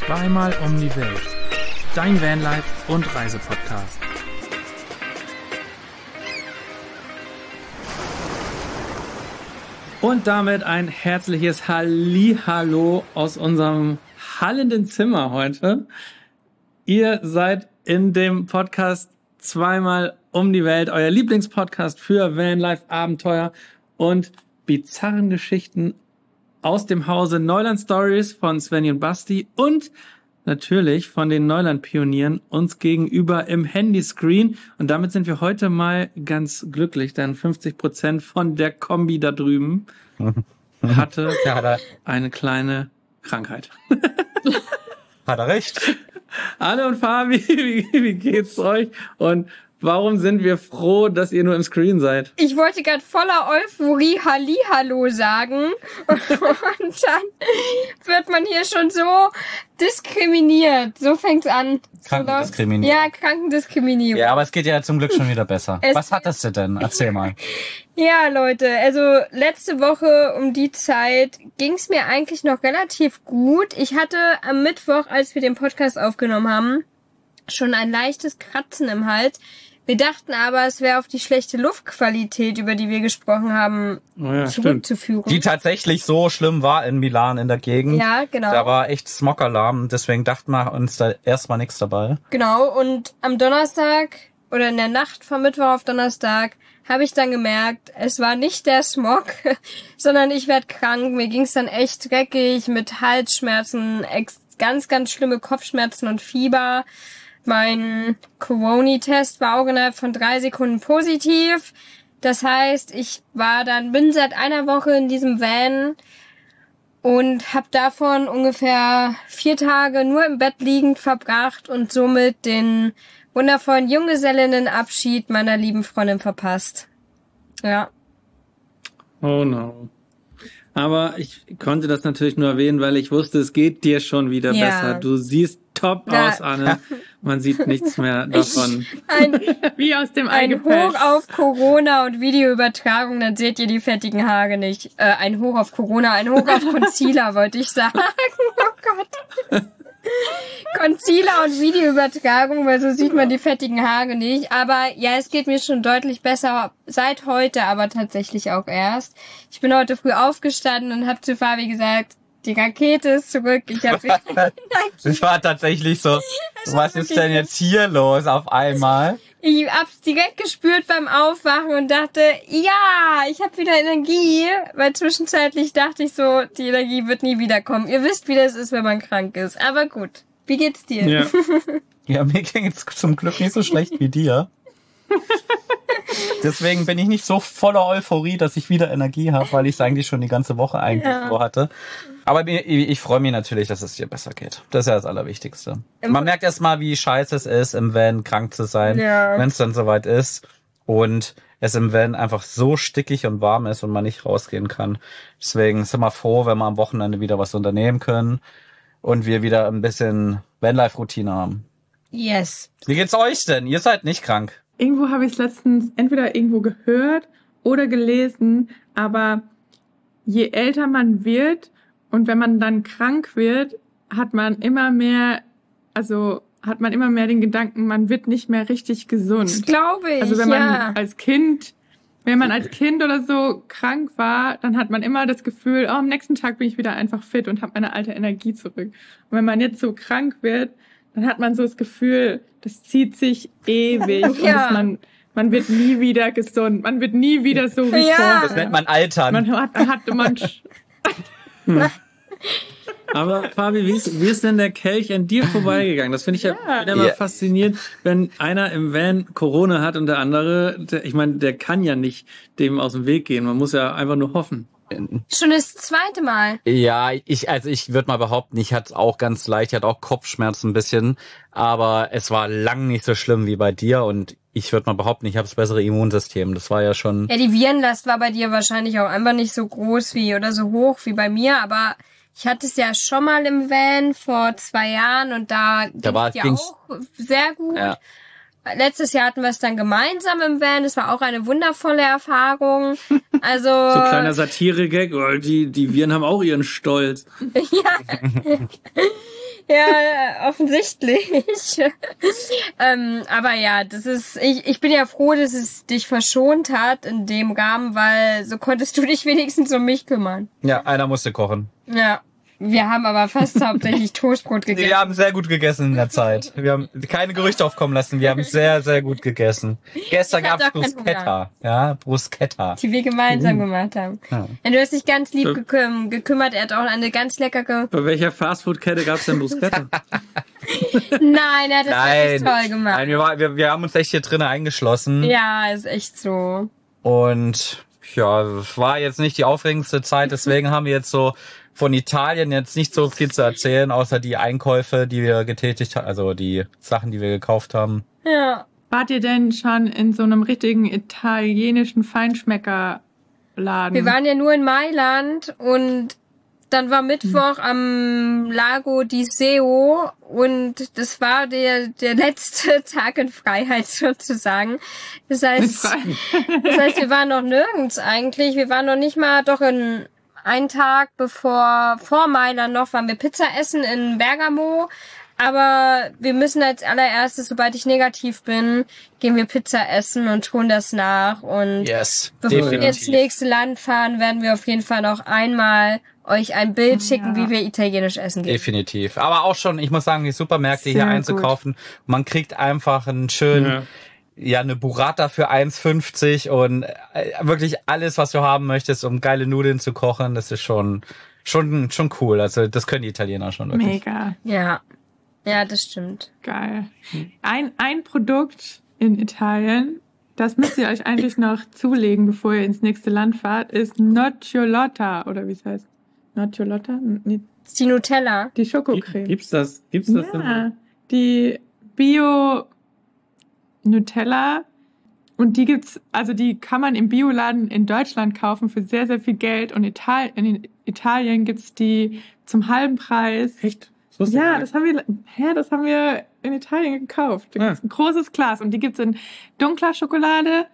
Zweimal um die Welt. Dein Vanlife und Reisepodcast. Und damit ein herzliches Hallihallo aus unserem hallenden Zimmer heute. Ihr seid in dem Podcast Zweimal um die Welt, euer Lieblingspodcast für Vanlife-Abenteuer und bizarren Geschichten aus dem Hause Neuland Stories von Svenny und Basti und natürlich von den Neuland-Pionieren uns gegenüber im Handyscreen. Und damit sind wir heute mal ganz glücklich, denn 50% von der Kombi da drüben hatte eine kleine Krankheit. Hat er recht. Anne und Fabi, wie geht's euch? Und warum sind wir froh, dass ihr nur im Screen seid? Ich wollte gerade voller Euphorie Hallihallo sagen und dann wird man hier schon so diskriminiert. So fängt's an. Krankendiskriminierung. Ja, Krankendiskriminierung. Ja, aber es geht ja zum Glück schon wieder besser. Was hattest du denn? Erzähl mal. Ja, Leute, also letzte Woche um die Zeit ging's mir eigentlich noch relativ gut. Ich hatte am Mittwoch, als wir den Podcast aufgenommen haben, schon ein leichtes Kratzen im Hals. Wir dachten aber, es wäre auf die schlechte Luftqualität, über die wir gesprochen haben, zurückzuführen. Die tatsächlich so schlimm war in Milan in der Gegend. Ja, genau. Da war echt Smogalarm, deswegen dachten wir uns da erstmal nichts dabei. Genau, und am Donnerstag oder in der Nacht vom Mittwoch auf Donnerstag habe ich dann gemerkt, es war nicht der Smog, sondern ich werde krank. Mir ging's dann echt dreckig mit Halsschmerzen, ganz, ganz schlimme Kopfschmerzen und Fieber. Mein Corona-Test war auch innerhalb von 3 Sekunden positiv. Das heißt, ich bin seit einer Woche in diesem Van und habe davon ungefähr 4 Tage nur im Bett liegend verbracht und somit den wundervollen Junggesellinnenabschied meiner lieben Freundin verpasst. Ja. Oh no. Aber ich konnte das natürlich nur erwähnen, weil ich wusste, es geht dir schon wieder besser. Du siehst top aus, Anne. Man sieht nichts mehr davon. Wie aus dem Ein Hoch auf Corona und Videoübertragung, dann seht ihr die fettigen Haare nicht. Ein Hoch auf Corona, ein Hoch auf Concealer, wollte ich sagen. Oh Gott. Concealer und Videoübertragung, weil so sieht man die fettigen Haare nicht. Aber ja, es geht mir schon deutlich besser seit heute, aber tatsächlich auch erst. Ich bin heute früh aufgestanden und habe zu Fabi gesagt, die Rakete ist zurück. Das war tatsächlich so. Was ist denn jetzt hier los auf einmal? Ich hab's direkt gespürt beim Aufwachen und dachte, ja, ich habe wieder Energie, weil zwischenzeitlich dachte ich so, die Energie wird nie wiederkommen. Ihr wisst, wie das ist, wenn man krank ist. Aber gut, wie geht's dir? Ja, ja, mir ging's zum Glück nicht so schlecht wie dir. Deswegen bin ich nicht so voller Euphorie, dass ich wieder Energie habe, weil ich es eigentlich schon die ganze Woche eigentlich so hatte. Aber ich freue mich natürlich, dass es dir besser geht. Das ist ja das Allerwichtigste. Man merkt erst mal, wie scheiße es ist, im Van krank zu sein, wenn es dann soweit ist. Und es im Van einfach so stickig und warm ist und man nicht rausgehen kann. Deswegen sind wir froh, wenn wir am Wochenende wieder was unternehmen können und wir wieder ein bisschen Vanlife-Routine haben. Yes. Wie geht's euch denn? Ihr seid nicht krank. Irgendwo habe ich es letztens entweder irgendwo gehört oder gelesen, aber je älter man wird und wenn man dann krank wird, hat man immer mehr den Gedanken, man wird nicht mehr richtig gesund. Das glaube ich, also wenn man als Kind oder so krank war, dann hat man immer das Gefühl, am nächsten Tag bin ich wieder einfach fit und habe meine alte Energie zurück. Und wenn man jetzt so krank wird, dann hat man so das Gefühl, das zieht sich ewig und man wird nie wieder gesund, man wird nie wieder so wie vorher. Das nennt man Altern. Aber Fabi, wie ist denn der Kelch an dir vorbeigegangen? Das finde ich ja immer faszinierend, wenn einer im Van Corona hat und der andere, der kann ja nicht dem aus dem Weg gehen. Man muss ja einfach nur hoffen. Schon das 2. Mal. Ja, ich würde mal behaupten, ich hatte auch ganz leicht, ich hatte auch Kopfschmerzen ein bisschen, aber es war lang nicht so schlimm wie bei dir und ich würde mal behaupten, ich habe das bessere Immunsystem. Das war ja schon... Ja, die Virenlast war bei dir wahrscheinlich auch einfach nicht so groß oder so hoch wie bei mir, aber ich hatte es ja schon mal im Van vor 2 Jahren und da ging es auch sehr gut. Ja. Letztes Jahr hatten wir es dann gemeinsam im Van. Das war auch eine wundervolle Erfahrung. Also so ein kleiner Satire-Gag. Die Viren haben auch ihren Stolz. Ja. Ja, offensichtlich. Aber ja, das ist, ich bin ja froh, dass es dich verschont hat in dem Rahmen, weil so konntest du dich wenigstens um mich kümmern. Ja, einer musste kochen. Ja. Wir haben aber fast hauptsächlich Toastbrot gegessen. Wir haben sehr gut gegessen in der Zeit. Wir haben keine Gerüchte aufkommen lassen. Wir haben sehr, sehr gut gegessen. Gestern gab's Bruschetta. Ja, Bruschetta. Die wir gemeinsam gemacht haben. Ja. Und du hast dich ganz lieb gekümmert. Er hat auch eine ganz leckere... Bei welcher Fastfood-Kette gab's denn Bruschetta? Nein, er hat das wirklich toll gemacht. Nein, wir haben uns echt hier drinnen eingeschlossen. Ja, ist echt so. Und ja, war jetzt nicht die aufregendste Zeit. Deswegen haben wir jetzt so von Italien jetzt nicht so viel zu erzählen, außer die Einkäufe, die wir getätigt haben, also die Sachen, die wir gekauft haben. Ja. Wart ihr denn schon in so einem richtigen italienischen Feinschmeckerladen? Wir waren ja nur in Mailand und dann war Mittwoch am Lago di Seo und das war der letzte Tag in Freiheit sozusagen. Das heißt, wir waren noch nirgends eigentlich. Wir waren noch nicht mal, doch in einen Tag vor Mailand noch, waren wir Pizza essen in Bergamo. Aber wir müssen als allererstes, sobald ich negativ bin, gehen wir Pizza essen und tun das nach. Und bevor wir ins nächste Land fahren, werden wir auf jeden Fall noch einmal euch ein Bild schicken, wie wir italienisch essen gehen. Definitiv. Aber auch schon, ich muss sagen, die Supermärkte hier einzukaufen. Man kriegt einfach einen schönen, eine Burrata für 1,50 und wirklich alles, was du haben möchtest, um geile Nudeln zu kochen. Das ist schon cool. Also das können die Italiener schon wirklich. Mega. Ja, das stimmt. Geil. Ein Produkt in Italien, das müsst ihr euch eigentlich noch zulegen, bevor ihr ins nächste Land fahrt, ist Nocciolotta, oder wie es heißt. Nocciolotta? Nee. Die Nutella. Die Schokocreme. Gibt's das? Ja, die Bio-Nutella. Und die die kann man im Bioladen in Deutschland kaufen für sehr, sehr viel Geld. Und in Italien gibt's die zum halben Preis. Echt? Ja, das haben wir in Italien gekauft. Da gibt's ein großes Glas und die gibt's in dunkler Schokolade,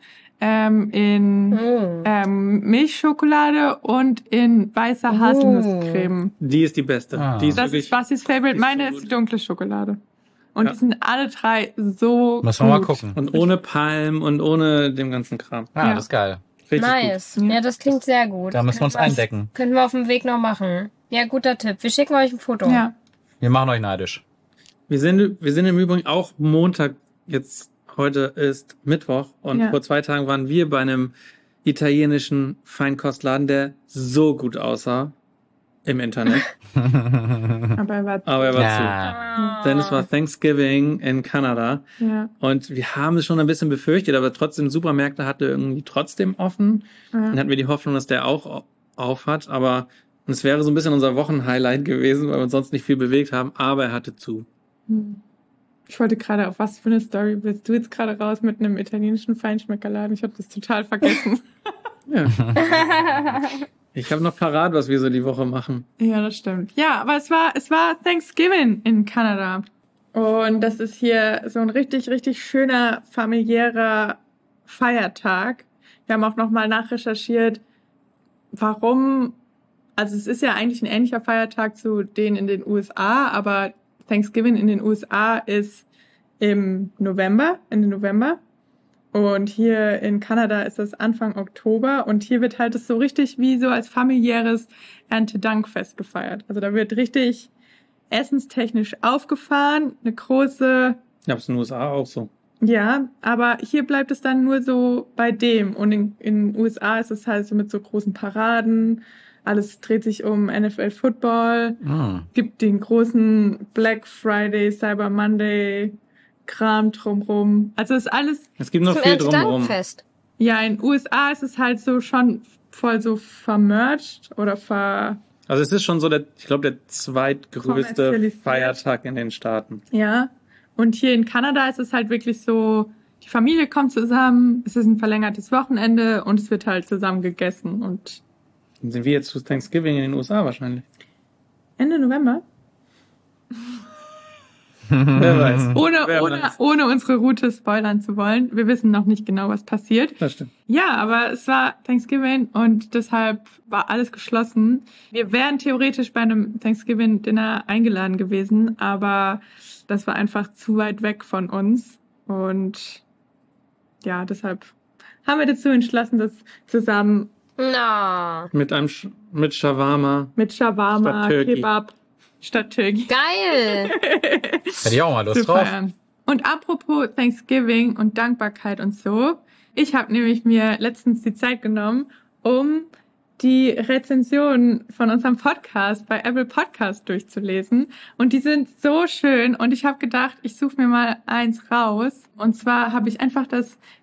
in Milchschokolade und in weißer Haselnusscreme. Die ist die beste. Die ist das ist Basis Favorite. Meine ist die dunkle Schokolade. Und die sind alle drei so Müssen wir mal gucken. Und ohne Palm und ohne dem ganzen Kram. Ja, das ist geil. Richtig nice. Gut. Ja, das klingt sehr gut. Da müssen wir uns eindecken. Können wir auf dem Weg noch machen. Ja, guter Tipp. Wir schicken euch ein Foto. Ja. Wir machen euch neidisch. Wir sind im Übrigen auch Montag, jetzt heute ist Mittwoch und vor 2 Tagen waren wir bei einem italienischen Feinkostladen, der so gut aussah im Internet. Aber er war zu. Denn es war Thanksgiving in Kanada. Ja. Und wir haben es schon ein bisschen befürchtet, aber trotzdem Supermärkte hatte irgendwie trotzdem offen. Dann hatten wir die Hoffnung, dass der auch auf hat, aber und es wäre so ein bisschen unser Wochenhighlight gewesen, weil wir uns sonst nicht viel bewegt haben, aber er hatte zu. Ich wollte gerade, auf was für eine Story bist du jetzt gerade raus mit einem italienischen Feinschmeckerladen? Ich habe das total vergessen. Ja. Ich habe noch parat, was wir so die Woche machen. Ja, das stimmt. Ja, aber es war Thanksgiving in Kanada. Und das ist hier so ein richtig, richtig schöner familiärer Feiertag. Wir haben auch nochmal nachrecherchiert, warum. Also es ist ja eigentlich ein ähnlicher Feiertag zu denen in den USA, aber Thanksgiving in den USA ist Ende November. Und hier in Kanada ist das Anfang Oktober. Und hier wird halt es so richtig wie so als familiäres Erntedankfest gefeiert. Also da wird richtig essenstechnisch aufgefahren. Eine große... Ja, das ist in den USA auch so. Ja, aber hier bleibt es dann nur so bei dem. Und in den USA ist es halt so mit so großen Paraden. Alles dreht sich um NFL Football. Gibt den großen Black Friday, Cyber Monday Kram drumrum. Also ist alles... Es gibt noch viel drumrum. Ja, in den USA ist es halt so schon voll so vermerged oder Also es ist schon so ich glaube, der zweitgrößte Feiertag in den Staaten. Ja. Und hier in Kanada ist es halt wirklich so, die Familie kommt zusammen, es ist ein verlängertes Wochenende und es wird halt zusammen gegessen und Dann sind wir jetzt zu Thanksgiving in den USA wahrscheinlich. Ende November? Wer weiß. Ohne unsere Route spoilern zu wollen. Wir wissen noch nicht genau, was passiert. Das stimmt. Ja, aber es war Thanksgiving und deshalb war alles geschlossen. Wir wären theoretisch bei einem Thanksgiving-Dinner eingeladen gewesen, aber das war einfach zu weit weg von uns. Und ja, deshalb haben wir dazu entschlossen, das zusammen mit Shawarma. Mit Shawarma, Kebab statt Türkei. Geil! Hätte ich auch mal Lust drauf. Und apropos Thanksgiving und Dankbarkeit und so, ich habe nämlich mir letztens die Zeit genommen, um die Rezensionen von unserem Podcast bei Apple Podcast durchzulesen. Und die sind so schön. Und ich habe gedacht, ich suche mir mal eins raus. Und zwar habe ich einfach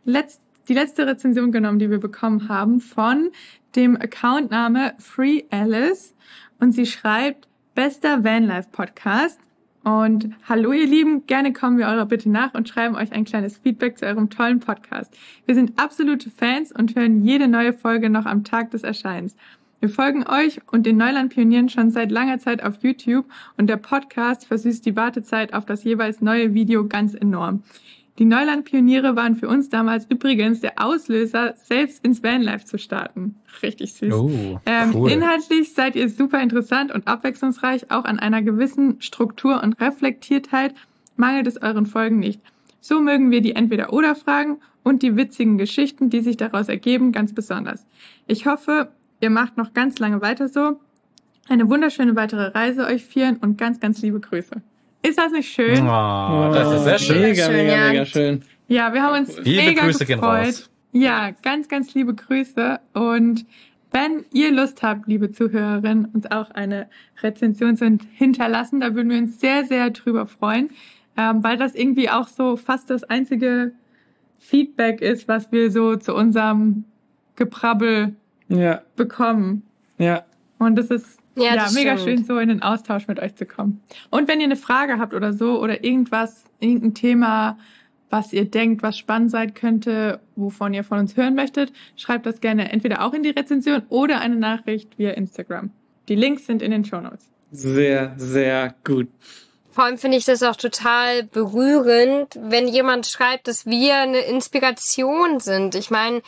die letzte Rezension genommen, die wir bekommen haben, von dem Accountname Free Alice. Und sie schreibt, bester Vanlife-Podcast. Und hallo ihr Lieben, gerne kommen wir eurer Bitte nach und schreiben euch ein kleines Feedback zu eurem tollen Podcast. Wir sind absolute Fans und hören jede neue Folge noch am Tag des Erscheinens. Wir folgen euch und den Neuland-Pionieren schon seit langer Zeit auf YouTube und der Podcast versüßt die Wartezeit auf das jeweils neue Video ganz enorm. Die Neuland-Pioniere waren für uns damals übrigens der Auslöser, selbst ins Vanlife zu starten. Richtig süß. Oh, cool. Inhaltlich seid ihr super interessant und abwechslungsreich. Auch an einer gewissen Struktur und Reflektiertheit mangelt es euren Folgen nicht. So mögen wir die Entweder-Oder-Fragen und die witzigen Geschichten, die sich daraus ergeben, ganz besonders. Ich hoffe, ihr macht noch ganz lange weiter so. Eine wunderschöne weitere Reise euch vieren und ganz, ganz liebe Grüße. Ist das nicht schön? Oh, das ist sehr schön. Mega schön. Ja, wir haben uns Liebe mega Grüße gefreut. gehen raus. Ja, ganz, ganz liebe Grüße. Und wenn ihr Lust habt, liebe Zuhörerinnen, uns auch eine Rezension zu hinterlassen, da würden wir uns sehr, sehr drüber freuen, weil das irgendwie auch so fast das einzige Feedback ist, was wir so zu unserem Geprabbel bekommen. Ja. Und das ist Ja, mega stimmt. schön, so in den Austausch mit euch zu kommen. Und wenn ihr eine Frage habt oder so oder irgendein Thema, was ihr denkt, was spannend sein könnte, wovon ihr von uns hören möchtet, schreibt das gerne entweder auch in die Rezension oder eine Nachricht via Instagram. Die Links sind in den Shownotes. Sehr, sehr gut. Vor allem finde ich das auch total berührend, wenn jemand schreibt, dass wir eine Inspiration sind. Ich meine,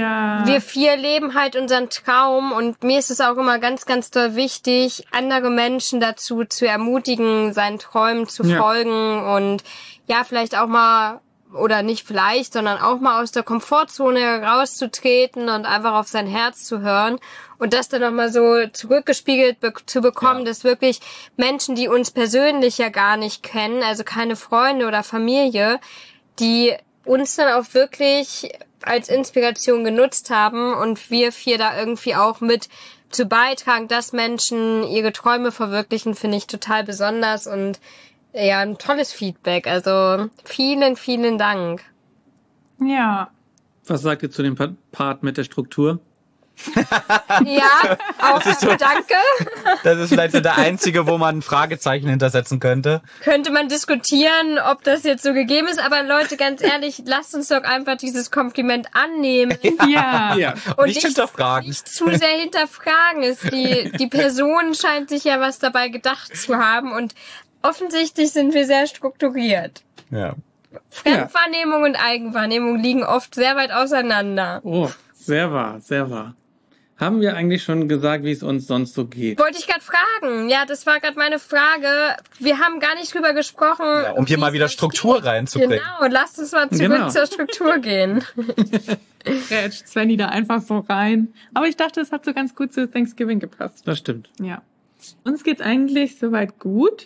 wir 4 leben halt unseren Traum und mir ist es auch immer ganz, ganz doll wichtig, andere Menschen dazu zu ermutigen, seinen Träumen zu folgen und ja, vielleicht auch mal, oder nicht vielleicht, sondern auch mal aus der Komfortzone herauszutreten und einfach auf sein Herz zu hören und das dann nochmal so zurückgespiegelt zu bekommen, dass wirklich Menschen, die uns persönlich ja gar nicht kennen, also keine Freunde oder Familie, die uns dann auch wirklich als Inspiration genutzt haben und wir 4 da irgendwie auch mit zu beitragen, dass Menschen ihre Träume verwirklichen, finde ich total besonders und ja, ein tolles Feedback. Also vielen, vielen Dank. Ja. Was sagt ihr zu dem Part mit der Struktur? Ja, auch danke. Das ist vielleicht so der einzige, wo man ein Fragezeichen hintersetzen könnte. Könnte man diskutieren, ob das jetzt so gegeben ist, aber Leute, ganz ehrlich, lasst uns doch einfach dieses Kompliment annehmen. Ja. Und nicht hinterfragen. Nicht zu sehr hinterfragen. Die Person scheint sich ja was dabei gedacht zu haben und offensichtlich sind wir sehr strukturiert. Ja. Fremdwahrnehmung und Eigenwahrnehmung liegen oft sehr weit auseinander. Oh, sehr wahr, sehr wahr. Haben wir eigentlich schon gesagt, wie es uns sonst so geht? Wollte ich gerade fragen. Ja, das war gerade meine Frage. Wir haben gar nicht drüber gesprochen. Ja, um hier mal wieder Struktur reinzubringen. Genau, lasst uns mal zurück zur Struktur gehen. Rätscht Svenny da einfach so rein. Aber ich dachte, es hat so ganz gut zu Thanksgiving gepasst. Das stimmt. Ja. Uns geht's eigentlich soweit gut.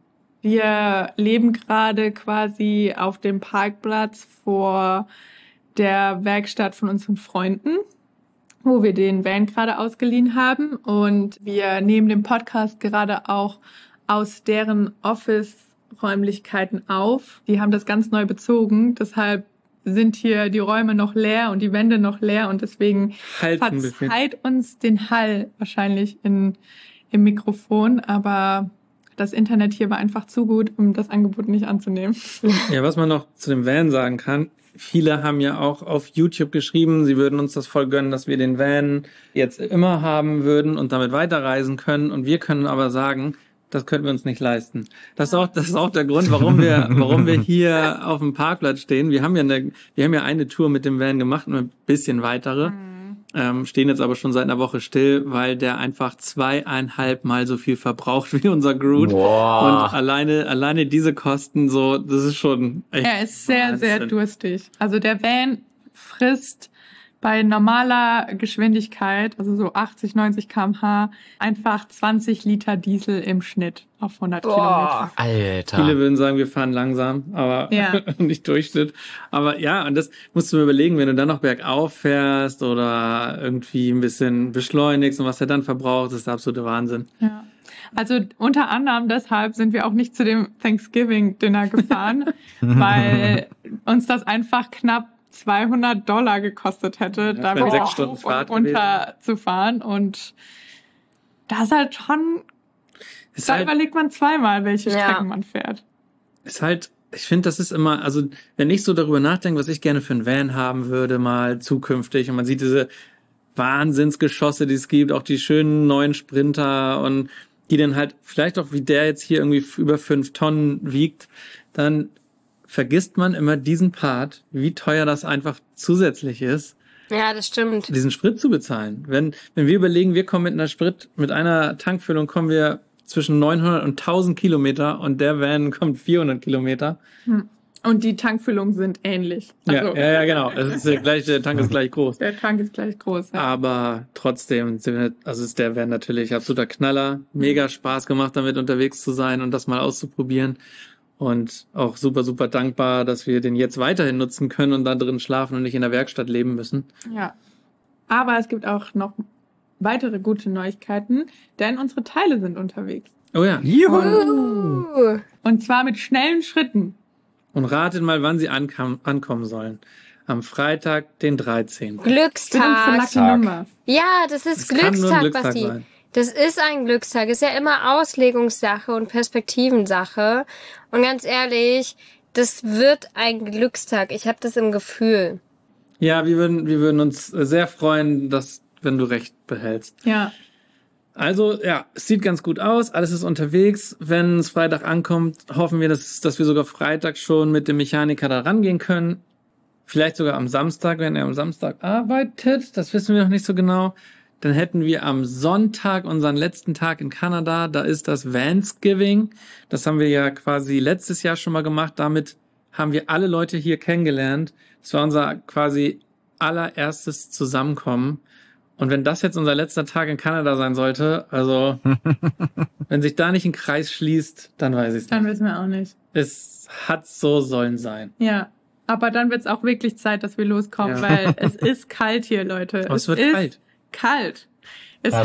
Wir leben gerade quasi auf dem Parkplatz vor der Werkstatt von unseren Freunden, wo wir den Van gerade ausgeliehen haben. Und wir nehmen den Podcast gerade auch aus deren Office-Räumlichkeiten auf. Die haben das ganz neu bezogen. Deshalb sind hier die Räume noch leer und die Wände noch leer. Und deswegen verzeiht uns den Hall wahrscheinlich im Mikrofon. Aber das Internet hier war einfach zu gut, um das Angebot nicht anzunehmen. Ja, was man noch zu dem Van sagen kann, viele haben ja auch auf YouTube geschrieben, sie würden uns das voll gönnen, dass wir den Van jetzt immer haben würden und damit weiterreisen können. Und wir können aber sagen, das können wir uns nicht leisten. Das ist auch der Grund, warum wir hier auf dem Parkplatz stehen. Wir haben ja eine Tour mit dem Van gemacht und ein bisschen weitere. Stehen jetzt aber schon seit einer Woche still, weil der einfach 2,5 Mal so viel verbraucht wie unser Groot. Boah. Und alleine diese Kosten so, das ist schon echt. Er ist sehr, sehr durstig. Also der Van frisst bei normaler Geschwindigkeit, also so 80, 90 km/h, einfach 20 Liter Diesel im Schnitt auf 100 Kilometer. Alter. Viele würden sagen, wir fahren langsam, aber nicht Durchschnitt. Aber ja, und das musst du mir überlegen, wenn du dann noch bergauf fährst oder irgendwie ein bisschen beschleunigst und was er dann verbraucht, das ist der absolute Wahnsinn. Ja. Also unter anderem deshalb sind wir auch nicht zu dem Thanksgiving-Dinner gefahren, weil uns das einfach knapp $200 gekostet hätte, da wieder 6 Stunden Fahrt runter zu fahren. Und das ist halt schon, überlegt man zweimal, welche Strecken man fährt. Ist halt, ich finde, das ist immer, also wenn ich so darüber nachdenke, was ich gerne für einen Van haben würde, mal zukünftig, und man sieht diese Wahnsinnsgeschosse, die es gibt, auch die schönen neuen Sprinter und die dann halt vielleicht auch wie der jetzt hier irgendwie über 5 Tonnen wiegt, dann vergisst man immer diesen Part, wie teuer das einfach zusätzlich ist. Ja, das stimmt. Diesen Sprit zu bezahlen. Wenn wir überlegen, wir kommen mit einer Tankfüllung kommen wir zwischen 900 und 1000 Kilometer und der Van kommt 400 Kilometer. Und die Tankfüllungen sind ähnlich. Also, ja, genau. Der Tank ist gleich groß. Der Tank ist gleich groß. Ja. Aber trotzdem, also ist der Van natürlich absoluter Knaller. Mega Spaß gemacht, damit unterwegs zu sein und das mal auszuprobieren. Und auch super, super dankbar, dass wir den jetzt weiterhin nutzen können und da drin schlafen und nicht in der Werkstatt leben müssen. Ja. Aber es gibt auch noch weitere gute Neuigkeiten, denn unsere Teile sind unterwegs. Oh ja. Juhu. Und zwar mit schnellen Schritten. Und ratet mal, wann sie ankommen sollen. Am Freitag, den 13. Glückstag. Lucky Nummer. Ja, das ist Glückstag, Basti. Das ist ein Glückstag. Ist ja immer Auslegungssache und Perspektivensache. Und ganz ehrlich, das wird ein Glückstag. Ich habe das im Gefühl. Ja, wir würden uns sehr freuen, wenn du recht behältst. Ja. Also, ja, es sieht ganz gut aus. Alles ist unterwegs. Wenn es Freitag ankommt, hoffen wir, dass wir sogar Freitag schon mit dem Mechaniker da rangehen können. Vielleicht sogar am Samstag, wenn er am Samstag arbeitet. Das wissen wir noch nicht so genau. Dann hätten wir am Sonntag unseren letzten Tag in Kanada. Da ist das Vansgiving. Das haben wir ja quasi letztes Jahr schon mal gemacht. Damit haben wir alle Leute hier kennengelernt. Das war unser quasi allererstes Zusammenkommen. Und wenn das jetzt unser letzter Tag in Kanada sein sollte, also wenn sich da nicht ein Kreis schließt, dann weiß ich es nicht. Dann wissen wir auch nicht. Es hat so sollen sein. Ja, aber dann wird es auch wirklich Zeit, dass wir loskommen, weil es ist kalt hier, Leute. Es wird kalt. Es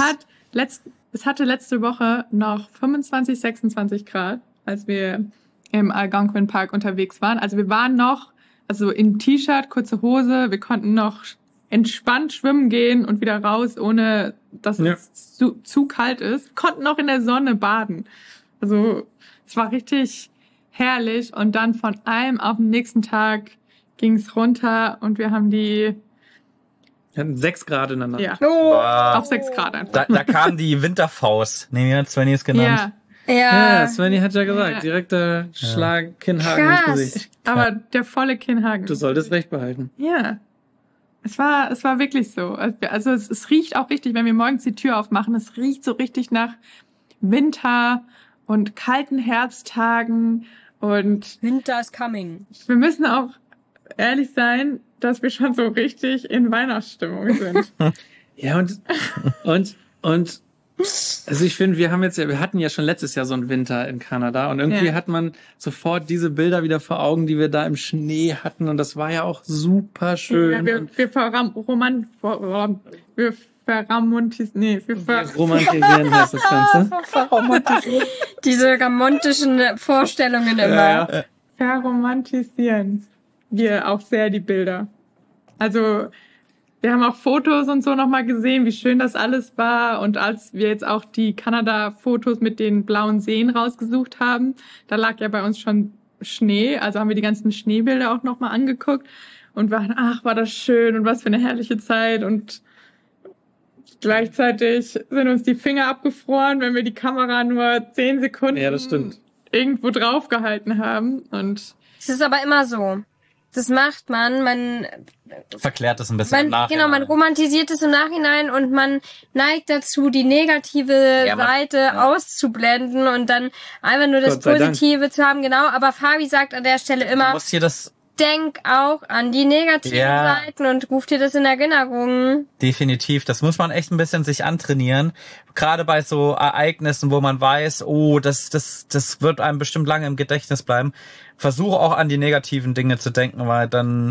hatte letzte Woche noch 25, 26 Grad, als wir im Algonquin Park unterwegs waren. Also wir waren noch, in T-Shirt, kurze Hose, wir konnten noch entspannt schwimmen gehen und wieder raus, ohne dass es zu kalt ist. Wir konnten auch in der Sonne baden. Also es war richtig herrlich. Und dann von einem auf den nächsten Tag ging es runter und wir haben wir hatten 6 Grad in der Nacht. Ja, auf 6 Grad einfach. Da kam die Winterfaust. Nee, wie hat Svenny es genannt? Ja, Svenny hat ja gesagt, direkter Schlag Kinnhagen ins Gesicht. Aber der volle Kinnhagen. Du solltest recht behalten. Ja. Es war wirklich so. Also es riecht auch richtig, wenn wir morgens die Tür aufmachen, es riecht so richtig nach Winter und kalten Herbsttagen und Winter is coming. Wir müssen auch ehrlich sein, dass wir schon so richtig in Weihnachtsstimmung sind. Ja, und also ich finde, wir hatten ja schon letztes Jahr so einen Winter in Kanada und irgendwie hat man sofort diese Bilder wieder vor Augen, die wir da im Schnee hatten und das war ja auch super schön. Ja, wir romantisieren heißt das Ganze. Diese romantischen Vorstellungen immer. Ja. Verromantisieren wir auch sehr die Bilder. Also wir haben auch Fotos und so nochmal gesehen, wie schön das alles war. Und als wir jetzt auch die Kanada-Fotos mit den blauen Seen rausgesucht haben, da lag ja bei uns schon Schnee. Also haben wir die ganzen Schneebilder auch nochmal angeguckt und waren, ach, war das schön und was für eine herrliche Zeit. Und gleichzeitig sind uns die Finger abgefroren, wenn wir die Kamera nur 10 Sekunden irgendwo draufgehalten haben. Und es ist aber immer so. Das macht man verklärt es ein bisschen im Nachhinein. Genau, man romantisiert es im Nachhinein und man neigt dazu, die negative Seite auszublenden und dann einfach nur das Positive zu haben. Genau, aber Fabi sagt an der Stelle immer, denk auch an die negativen Seiten und ruf dir das in Erinnerung. Definitiv. Das muss man echt ein bisschen sich antrainieren. Gerade bei so Ereignissen, wo man weiß, oh, das wird einem bestimmt lange im Gedächtnis bleiben. Versuche auch an die negativen Dinge zu denken, weil dann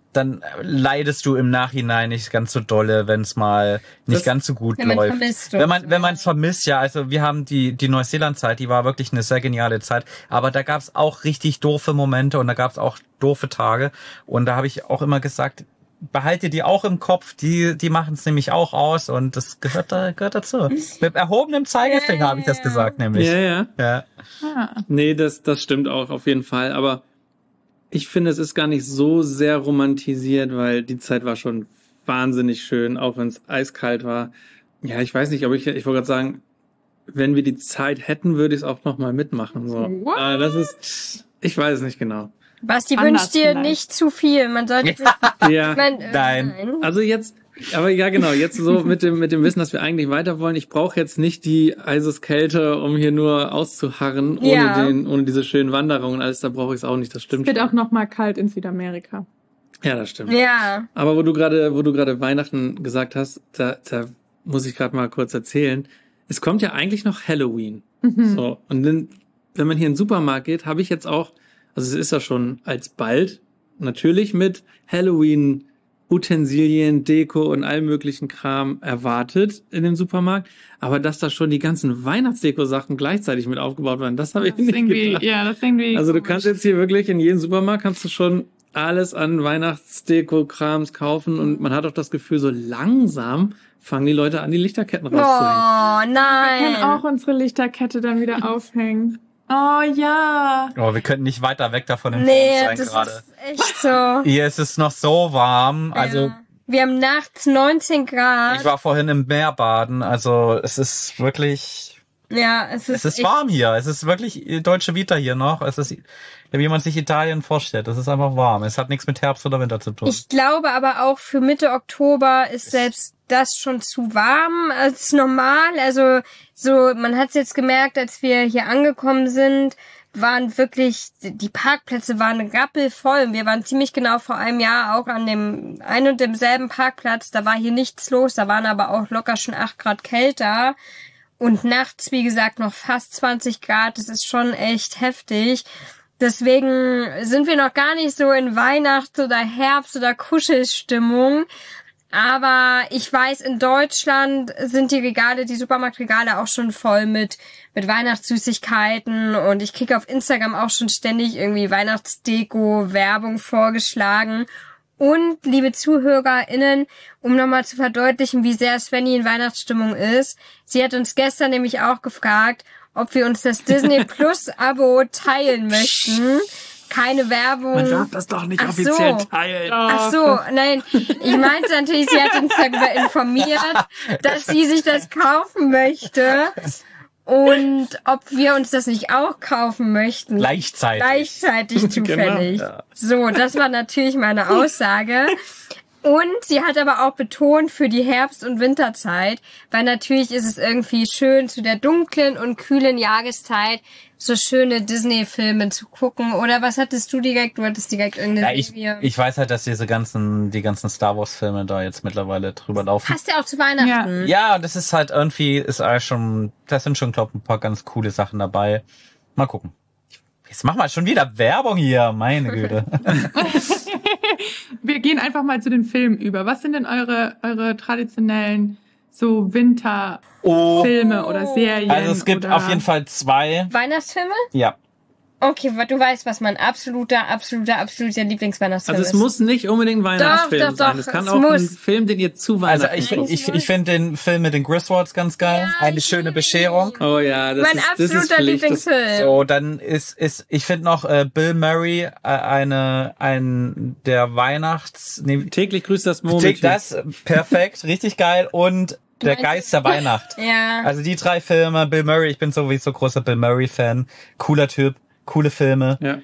leidest du im Nachhinein nicht ganz so dolle, wenn es mal nicht ganz so gut läuft. Wenn man es vermisst, ja. Also wir haben die Neuseeland-Zeit, die war wirklich eine sehr geniale Zeit. Aber da gab es auch richtig doofe Momente und da gab es auch doofe Tage. Und da habe ich auch immer gesagt, behalte die auch im Kopf, die machen es nämlich auch aus und das gehört dazu. Mit erhobenem Zeigefinger habe ich das gesagt, nämlich. Ja. Nee, das stimmt auch auf jeden Fall, aber ich finde, es ist gar nicht so sehr romantisiert, weil die Zeit war schon wahnsinnig schön, auch wenn es eiskalt war. Ja, ich weiß nicht, ich wollte gerade sagen, wenn wir die Zeit hätten, würde ich es auch nochmal mitmachen. So. Das ist, ich weiß es nicht genau. Basti wünscht dir nicht zu viel. Man sollte sich, Nein. Also jetzt, aber ja genau, jetzt so mit dem Wissen, dass wir eigentlich weiter wollen. Ich brauche jetzt nicht die Eiseskälte, um hier nur auszuharren, ohne diese schönen Wanderungen und alles. Da brauche ich es auch nicht. Das stimmt. Es wird auch noch mal kalt in Südamerika. Ja, das stimmt. Ja. Aber wo du gerade Weihnachten gesagt hast, da muss ich gerade mal kurz erzählen. Es kommt ja eigentlich noch Halloween. So, und dann, wenn man hier in den Supermarkt geht, habe ich jetzt auch, also es ist ja schon alsbald, natürlich mit Halloween Utensilien, Deko und allem möglichen Kram erwartet in dem Supermarkt. Aber dass da schon die ganzen Weihnachtsdeko-Sachen gleichzeitig mit aufgebaut werden, das habe ich nicht gedacht. Ja, das ist irgendwie also du kannst jetzt hier wirklich in jedem Supermarkt kannst du schon alles an Weihnachtsdeko-Krams kaufen und man hat auch das Gefühl, so langsam fangen die Leute an, die Lichterketten rauszuhängen. Oh nein! Wir können auch unsere Lichterkette dann wieder aufhängen. Oh ja. Oh, wir könnten nicht weiter weg davon entfernt sein gerade. Nee, das ist echt so. Hier ist es noch so warm. Ja. Also wir haben nachts 19 Grad. Ich war vorhin im Meer baden. Also es ist wirklich... Ja, es ist warm hier. Es ist wirklich deutsche Vita hier noch. Es ist, wie man sich Italien vorstellt. Es ist einfach warm. Es hat nichts mit Herbst oder Winter zu tun. Ich glaube aber auch für Mitte Oktober ist selbst das schon zu warm als normal. Also so, man hat es jetzt gemerkt, als wir hier angekommen sind, waren wirklich, die Parkplätze waren rappelvoll. Wir waren ziemlich genau vor einem Jahr auch an dem ein und demselben Parkplatz. Da war hier nichts los. Da waren aber auch locker schon 8 Grad kälter. Und nachts, wie gesagt, noch fast 20 Grad. Das ist schon echt heftig. Deswegen sind wir noch gar nicht so in Weihnachts- oder Herbst- oder Kuschelstimmung. Aber ich weiß, in Deutschland sind die Supermarktregale auch schon voll mit Weihnachtssüßigkeiten. Und ich kriege auf Instagram auch schon ständig irgendwie Weihnachtsdeko, Werbung vorgeschlagen. Und, liebe ZuhörerInnen, um nochmal zu verdeutlichen, wie sehr Svenny in Weihnachtsstimmung ist, sie hat uns gestern nämlich auch gefragt, ob wir uns das Disney Plus Abo teilen möchten. Keine Werbung. Man darf das doch nicht offiziell teilen. Ach so, nein. Ich meinte natürlich, sie hat uns darüber informiert, dass sie sich das kaufen möchte. Und ob wir uns das nicht auch kaufen möchten. Gleichzeitig zufällig. Genau, ja. So, das war natürlich meine Aussage. Und sie hat aber auch betont für die Herbst- und Winterzeit, weil natürlich ist es irgendwie schön, zu der dunklen und kühlen Jahreszeit so schöne Disney-Filme zu gucken. Oder was hattest du direkt? Du hattest direkt irgendeine Serie. Ich weiß halt, dass die ganzen Star Wars-Filme da jetzt mittlerweile drüber laufen. Passt ja auch zu Weihnachten. Ja, das ist halt irgendwie, da sind schon, glaube ich, ein paar ganz coole Sachen dabei. Mal gucken. Jetzt machen wir schon wieder Werbung hier, meine Güte. Wir gehen einfach mal zu den Filmen über. Was sind denn eure traditionellen so Winterfilme oder Serien? Also es gibt auf jeden Fall 2. Weihnachtsfilme? Ja. Okay, du weißt, was mein absoluter Lieblingsweihnachtsfilm ist. Also es muss nicht unbedingt ein Weihnachtsfilm sein. Es kann auch ein Film, den ihr zu Weihnachten guckt. Ich finde den Film mit den Griswolds ganz geil. Ja, eine schöne Bescherung. Oh ja, das mein absoluter Lieblingsfilm. So, dann ich finde noch Bill Murray der Täglich grüßt das Murmeltier. Das perfekt, richtig geil. Und Der Geist der Weihnacht. Ja. Also die 3 Filme, Bill Murray, ich bin sowieso großer Bill Murray-Fan. Cooler Typ, coole Filme. Ja.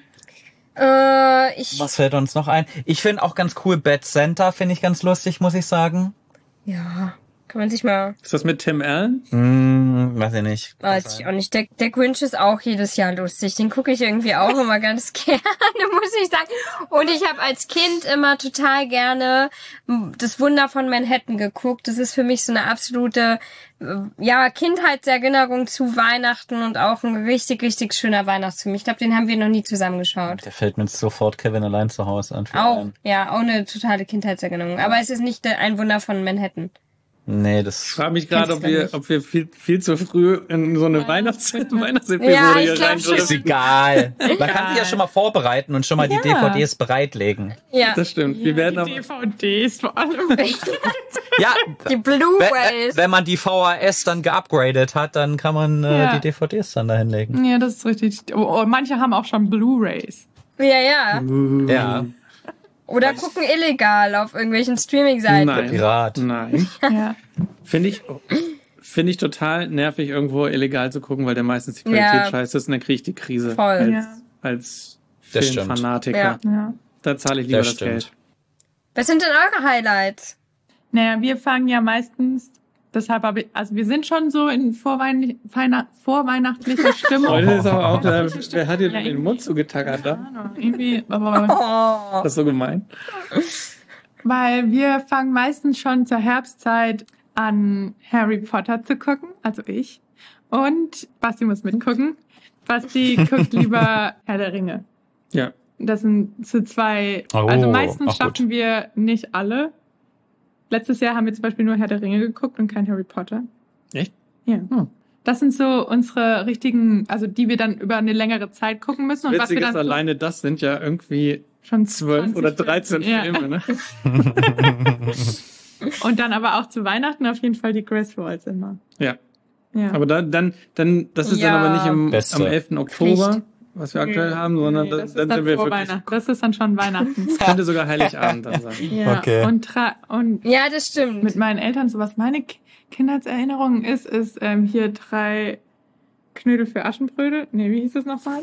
Was fällt uns noch ein? Ich finde auch ganz cool Bad Santa, finde ich ganz lustig, muss ich sagen. Ja, kann man sich mal... Ist das mit Tim Allen? Weiß ich nicht. Weiß ich auch nicht. Der Grinch ist auch jedes Jahr lustig. Den gucke ich irgendwie auch immer ganz gerne, muss ich sagen. Und ich habe als Kind immer total gerne das Wunder von Manhattan geguckt. Das ist für mich so eine absolute Kindheitserinnerung zu Weihnachten und auch ein richtig, richtig schöner Weihnachtsfilm. Ich glaube, den haben wir noch nie zusammengeschaut. Der fällt mir sofort Kevin allein zu Hause an. Auch eine totale Kindheitserinnerung. Aber es ist nicht ein Wunder von Manhattan. Nee, Ich frage mich gerade, ob wir viel zu früh in so eine Weihnachtsepisode Ja, ich hier glaub rein schon. ist egal. Man kann sich ja schon mal vorbereiten und schon mal die DVDs bereitlegen. Ja. Das stimmt. Wir werden aber DVDs vor allem. Ja, Die Blu-rays. wenn man die VHS dann geupgradet hat, dann kann man die DVDs dann da hinlegen. Ja, das ist richtig. Oh, manche haben auch schon Blu-rays. Ja. Ja. Oder gucken illegal auf irgendwelchen Streaming-Seiten. Nein. Pirat. Nein. Ja. Finde ich total nervig, irgendwo illegal zu gucken, weil der meistens die Qualität scheiße ist und dann kriege ich die Krise. Voll. Als Das Filmfanatiker. Ja. Da zahle ich lieber Das das stimmt. Geld. Was sind denn eure Highlights? Naja, wir fangen ja meistens, also wir sind schon so in vorweihnachtlicher Stimmung. Heute ist aber auch, wer hat dir denn den Mund zugetackert da? Irgendwie, aber Oh. Das ist so gemein. weil wir fangen meistens schon zur Herbstzeit an, Harry Potter zu gucken, also ich. Und Basti muss mitgucken. Basti guckt lieber Herr der Ringe. Ja. Das sind zu 2, Oh, also meistens auch gut. schaffen wir nicht alle. Letztes Jahr haben wir zum Beispiel nur Herr der Ringe geguckt und kein Harry Potter. Echt? Ja. Hm. Das sind so unsere richtigen, also die wir dann über eine längere Zeit gucken müssen. Und was wir Witzig ist, dann alleine das sind ja irgendwie schon 12 oder 13 Filme, ne? Und dann aber auch zu Weihnachten auf jeden Fall die Griswolds immer. Ja. Ja. Aber dann, das ist dann aber nicht am Beste. 11. Oktober, was wir aktuell haben, sondern das ist dann dann sind wir vor wirklich, Weihnachten. Das ist dann schon Weihnachten. könnte sogar Heiligabend dann sein. Ja. Okay. Und Ja, das stimmt. mit meinen Eltern, so was meine Kindheitserinnerungen ist hier 3 Knödel für Aschenbrödel. Nee, wie hieß es nochmal?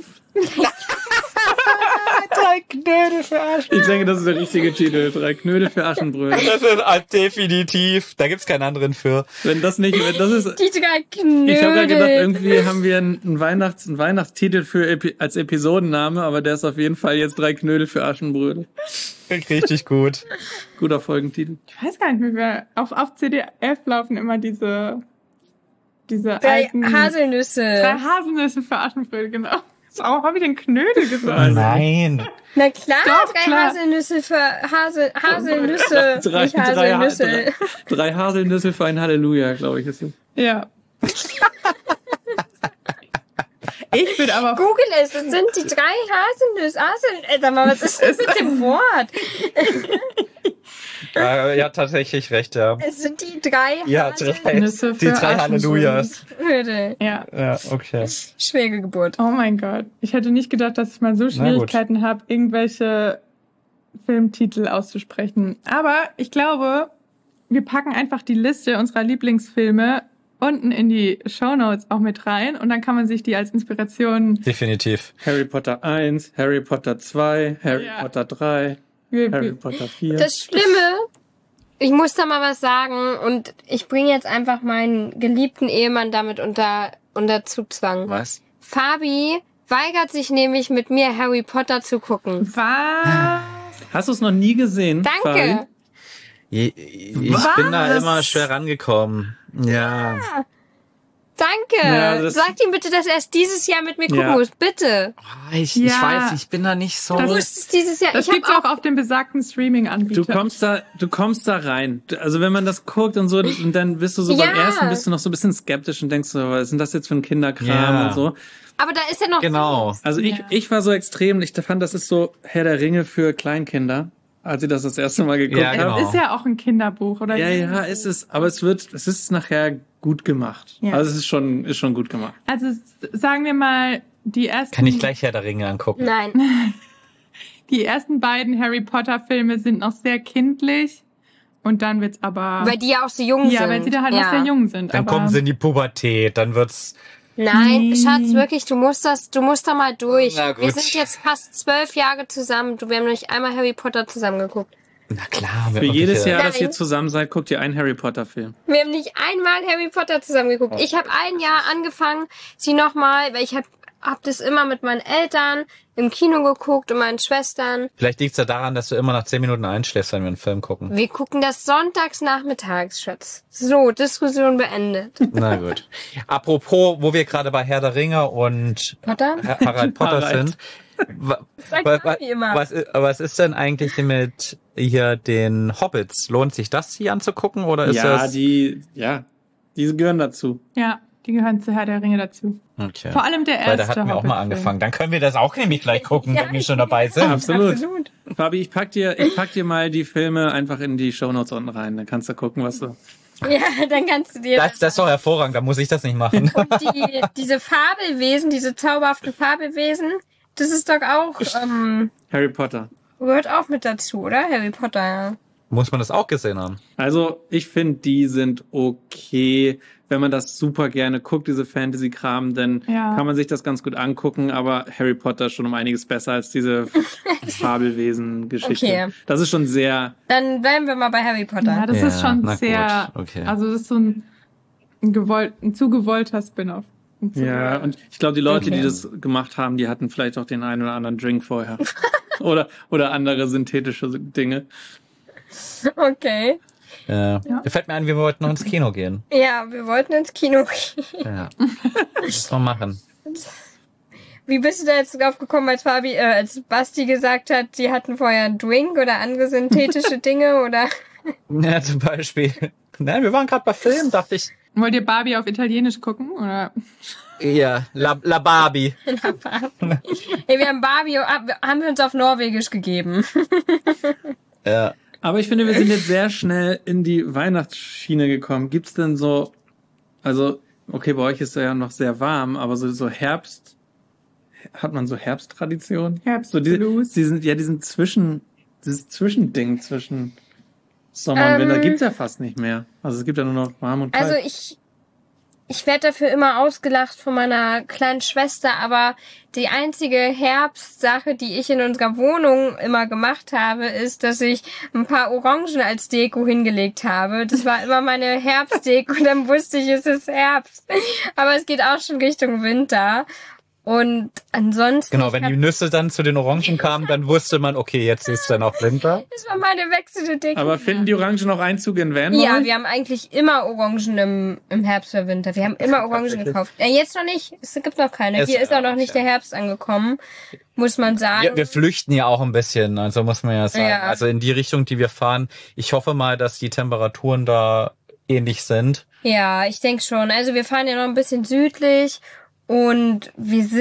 3 Knödel für Aschenbrödel. Ich denke, das ist der richtige Titel. 3 Knödel für Aschenbrödel. Das ist definitiv. Da gibt's keinen anderen für. Wenn das ist, Die 3 Knödel. ich habe gerade gedacht, irgendwie haben wir einen Weihnachtstitel als Episodenname, aber der ist auf jeden Fall jetzt 3 Knödel für Aschenbrödel. Richtig gut. Guter Folgentitel. Ich weiß gar nicht mehr, auf CDF laufen immer diese 3 alten... 3 Haselnüsse. Haselnüsse für Aschenbrödel, genau. Habe ich den Knödel gesagt? Nein. Na klar, Doch, 3 klar. Haselnüsse für Haselnüsse. Nicht Haselnüsse. 3 Haselnüsse für ein Halleluja, glaube ich, ist es. Ja. Ich bin aber... Google es, das sind die 3 Haselnüsse. Sag mal, was ist das mit dem Wort? Ja, tatsächlich recht, ja. Es sind die 3 Ja, Nüsse die für 3 Hallelujas. Haselnüsse. Ja. Ja, okay. Schwere Geburt. Oh mein Gott. Ich hätte nicht gedacht, dass ich mal so Schwierigkeiten habe, irgendwelche Filmtitel auszusprechen. Aber ich glaube, wir packen einfach die Liste unserer Lieblingsfilme unten in die Shownotes auch mit rein und dann kann man sich die als Inspiration... Definitiv. Harry Potter 1, Harry Potter 2, Harry Ja. Potter 3, Harry Potter 4. Das Schlimme, ich muss da mal was sagen und ich bringe jetzt einfach meinen geliebten Ehemann damit unter Zugzwang. Was? Fabi weigert sich nämlich mit mir Harry Potter zu gucken. Was? Hast du es noch nie gesehen? Danke. Fabi? Ich bin da immer schwer rangekommen. Ja. Danke. Ja, Sagt ihm bitte, dass er es dieses Jahr mit mir gucken Ja. muss. Bitte. Ich Ja. weiß, ich bin da nicht so. Du musst es dieses Jahr. Das Ich gibt's habe auch auf dem besagten Streaming-Anbieter. Du kommst da rein. Also wenn man das guckt und so, und dann bist du so beim Ja. ersten bist du noch so ein bisschen skeptisch und denkst so, was ist denn das jetzt für ein Kinderkram Ja. und so. aber da ist ja noch. Genau. Also ich war so extrem, ich fand, das ist so Herr der Ringe für Kleinkinder, als ich das erste Mal geguckt Ja, genau. habe. Es ist ja auch ein Kinderbuch, oder? Ja, ist es. Aber es ist nachher gut gemacht. Ja. Also es ist schon gut gemacht. Also sagen wir mal, die ersten... Kann ich gleich Herr der Ringe angucken. Nein. Die ersten beiden Harry Potter Filme sind noch sehr kindlich Und dann wird's aber... Weil die ja auch so jung sind. Ja, weil sie da halt noch sehr jung sind. Dann aber kommen sie in die Pubertät, dann wird's... Nein, Schatz, wirklich, du musst da mal durch. Na gut. Wir sind jetzt fast 12 Jahre zusammen. Wir haben noch nicht einmal Harry Potter zusammen geguckt. Na klar. Für jedes Jahr, dass Nein. ihr zusammen seid, guckt ihr einen Harry Potter Film. Wir haben nicht einmal Harry Potter zusammen geguckt. Ich habe ein Jahr angefangen, sie nochmal, weil ich hab das immer mit meinen Eltern im Kino geguckt und meinen Schwestern. Vielleicht liegt's ja daran, dass du immer nach 10 Minuten einschläfst, wenn wir einen Film gucken. Wir gucken das sonntags nachmittags, Schatz. So, Diskussion beendet. Na gut. Apropos, wo wir gerade bei Herr der Ringe und Potter? Harald Potter Harald. sind. Sagt Papi immer. Was ist denn eigentlich mit hier den Hobbits? Lohnt sich das, die anzugucken, oder ist das... Die gehören dazu. Ja, die gehören zu Herr der Ringe dazu. Okay. Vor allem der erste Weil da hatten wir auch mal Hobbit-Film. angefangen. Dann können wir das auch nämlich gleich gucken, wenn wir schon dabei sind. Absolut. Fabi, ich pack dir mal die Filme einfach in die Shownotes unten rein. Dann kannst du gucken, was du... Ja, dann kannst du dir Das ist doch hervorragend, da muss ich das nicht machen. Und diese Fabelwesen, diese zauberhaften Fabelwesen, das ist doch auch, Harry Potter. gehört auch mit dazu, oder? Harry Potter, ja. Muss man das auch gesehen haben? Also, ich finde, die sind okay, wenn man das super gerne guckt, diese Fantasy-Kram, dann kann man sich das ganz gut angucken, aber Harry Potter ist schon um einiges besser als diese Fabelwesen-Geschichte. Okay. Das ist schon sehr... Dann bleiben wir mal bei Harry Potter. Ja, das Ja, ist schon na sehr... gut, okay. Also das ist so ein zu gewollter Spin-off. Ja, und ich glaube, die Leute, die das gemacht haben, die hatten vielleicht auch den einen oder anderen Drink vorher. oder andere synthetische Dinge. Okay. Ja. Da fällt mir ein, wir wollten noch ins Kino gehen. Ja, wir wollten ins Kino gehen. Ja. Das mal machen. Wie bist du da jetzt drauf gekommen, als Basti gesagt hat, die hatten vorher einen Drink oder andere synthetische Dinge, oder? Ja, zum Beispiel. Nein, wir waren gerade bei Film, dachte ich. Wollt ihr Barbie auf Italienisch gucken, oder? Ja, La Barbie. Hey, wir haben wir uns auf Norwegisch gegeben. Ja. Aber ich finde, wir sind jetzt sehr schnell in die Weihnachtsschiene gekommen. Gibt's denn so, also, okay, bei euch ist es ja noch sehr warm, aber so Herbst, hat man so Herbsttradition? Herbstblues. Dieses Zwischending zwischen Sommer und Winter gibt's ja fast nicht mehr. Also es gibt ja nur noch warm und kalt. Also ich werde dafür immer ausgelacht von meiner kleinen Schwester, aber die einzige Herbstsache, die ich in unserer Wohnung immer gemacht habe, ist, dass ich ein paar Orangen als Deko hingelegt habe. Das war immer meine Herbstdeko und dann wusste ich, es ist Herbst. Aber es geht auch schon Richtung Winter. Und ansonsten... Genau, wenn die Nüsse dann zu den Orangen kamen, dann wusste man, okay, jetzt ist dann auch Winter. Das war meine wechselnde Deko. Aber finden die Orangen noch Einzug in Van? Ja, wir haben eigentlich immer Orangen im Herbst oder Winter. Wir haben immer Orangen gekauft. Ja, jetzt noch nicht. Es gibt noch keine. Hier ist auch noch nicht der Herbst angekommen, muss man sagen. Wir flüchten ja auch ein bisschen, also muss man ja sagen. Ja. Also in die Richtung, die wir fahren. Ich hoffe mal, dass die Temperaturen da ähnlich sind. Ja, ich denke schon. Also wir fahren ja noch ein bisschen südlich und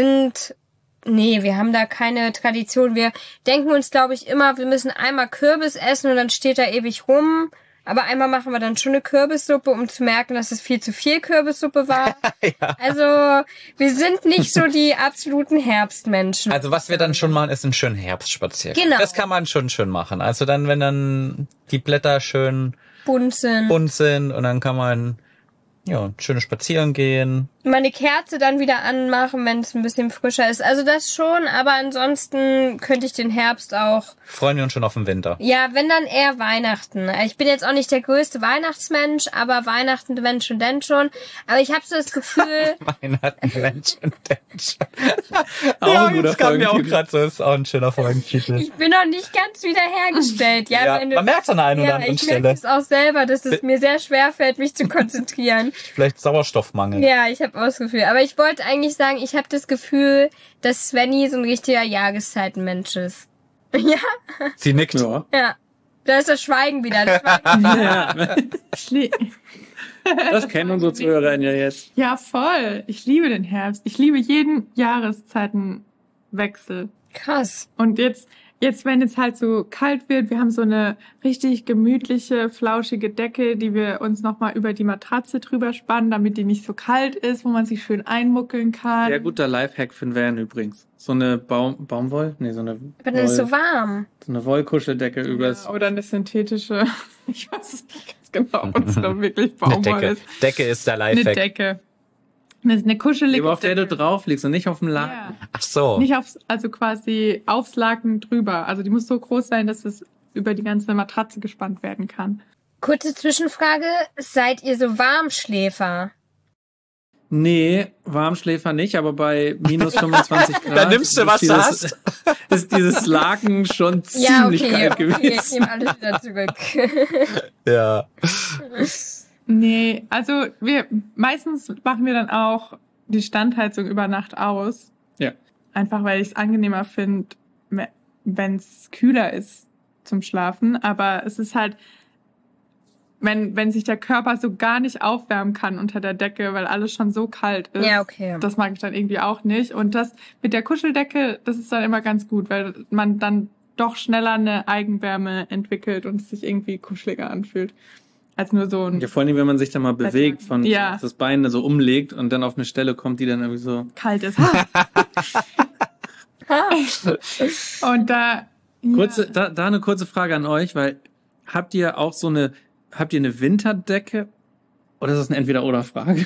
wir haben da keine Tradition. Wir denken uns, glaube ich, immer, wir müssen einmal Kürbis essen und dann steht da ewig rum. Aber einmal machen wir dann schon eine Kürbissuppe, um zu merken, dass es viel zu viel Kürbissuppe war. Ja. Also wir sind nicht so die absoluten Herbstmenschen. Also was wir dann schon machen, ist einen schönen Herbstspaziergang. Genau. Das kann man schon schön machen. Also dann, wenn dann die Blätter schön bunt sind. bunt sind und dann kann man schön spazieren gehen. Meine Kerze dann wieder anmachen, wenn es ein bisschen frischer ist. Also das schon, aber ansonsten könnte ich den Herbst auch... Freuen wir uns schon auf den Winter. Ja, wenn dann eher Weihnachten. Ich bin jetzt auch nicht der größte Weihnachtsmensch, aber Weihnachten, wenn schon, denn schon. Aber ich habe so das Gefühl... Weihnachten, Menschen, Auch ja, ein guter das kam mir auch Folgentitel. gerade so. Ist auch ein schöner Folgentitel. Ich bin noch nicht ganz wiederhergestellt. Ja, Ja, man merkt es an der einen oder anderen ich merke Stelle. es auch selber, dass es mir sehr schwer fällt, mich zu konzentrieren. Vielleicht Sauerstoffmangel. Ja, ich habe auch das Gefühl. Aber ich wollte eigentlich sagen, ich habe das Gefühl, dass Svenny so ein richtiger Jahreszeitenmensch ist. Ja, Sie nickt. Ja. ja. Da ist das Schweigen wieder. Das Schweigen. Ja, das kennen unsere Zuhörerinnen ja jetzt. Ja, voll. Ich liebe den Herbst. Ich liebe jeden Jahreszeitenwechsel. Krass. Und jetzt jetzt, wenn es halt so kalt wird, wir haben so eine richtig gemütliche, flauschige Decke, die wir uns nochmal über die Matratze drüber spannen, damit die nicht so kalt ist, wo man sich schön einmuckeln kann. Sehr guter Lifehack für den Van übrigens. So eine Baumwoll? Nee, so eine Aber dann ist es so warm. So eine Wollkuscheldecke übers... Oder eine synthetische, ich weiß es nicht ganz genau, ob es da wirklich Baumwoll ist. Decke ist der Lifehack. Eine Decke. Eine kuschelige aber auf der du drauf liegst und nicht auf dem Laken. Ja. Ach so. Nicht also quasi aufs Laken drüber. Also die muss so groß sein, dass es über die ganze Matratze gespannt werden kann. Kurze Zwischenfrage. Seid ihr so Warmschläfer? Nee, Warmschläfer nicht, aber bei minus 25 Grad... Da nimmst du, was du hast. Ist dieses Laken schon ziemlich kalt gewesen. Okay, ich nehme alles wieder zurück. Ja. Nee, also meistens machen wir dann auch die Standheizung über Nacht aus. Ja. Einfach weil ich es angenehmer finde, wenn es kühler ist zum Schlafen. Aber es ist halt, wenn sich der Körper so gar nicht aufwärmen kann unter der Decke, weil alles schon so kalt ist. Ja, okay. Das mag ich dann irgendwie auch nicht. Und das mit der Kuscheldecke, das ist dann immer ganz gut, weil man dann doch schneller eine Eigenwärme entwickelt und es sich irgendwie kuscheliger anfühlt. Als nur so ein... Ja, vor allem, wenn man sich da mal bewegt, von ja. das Bein so umlegt und dann auf eine Stelle kommt, die dann irgendwie so... kalt ist. Und da... Da eine kurze Frage an euch, weil habt ihr eine Winterdecke oder ist das eine Entweder-oder-Frage?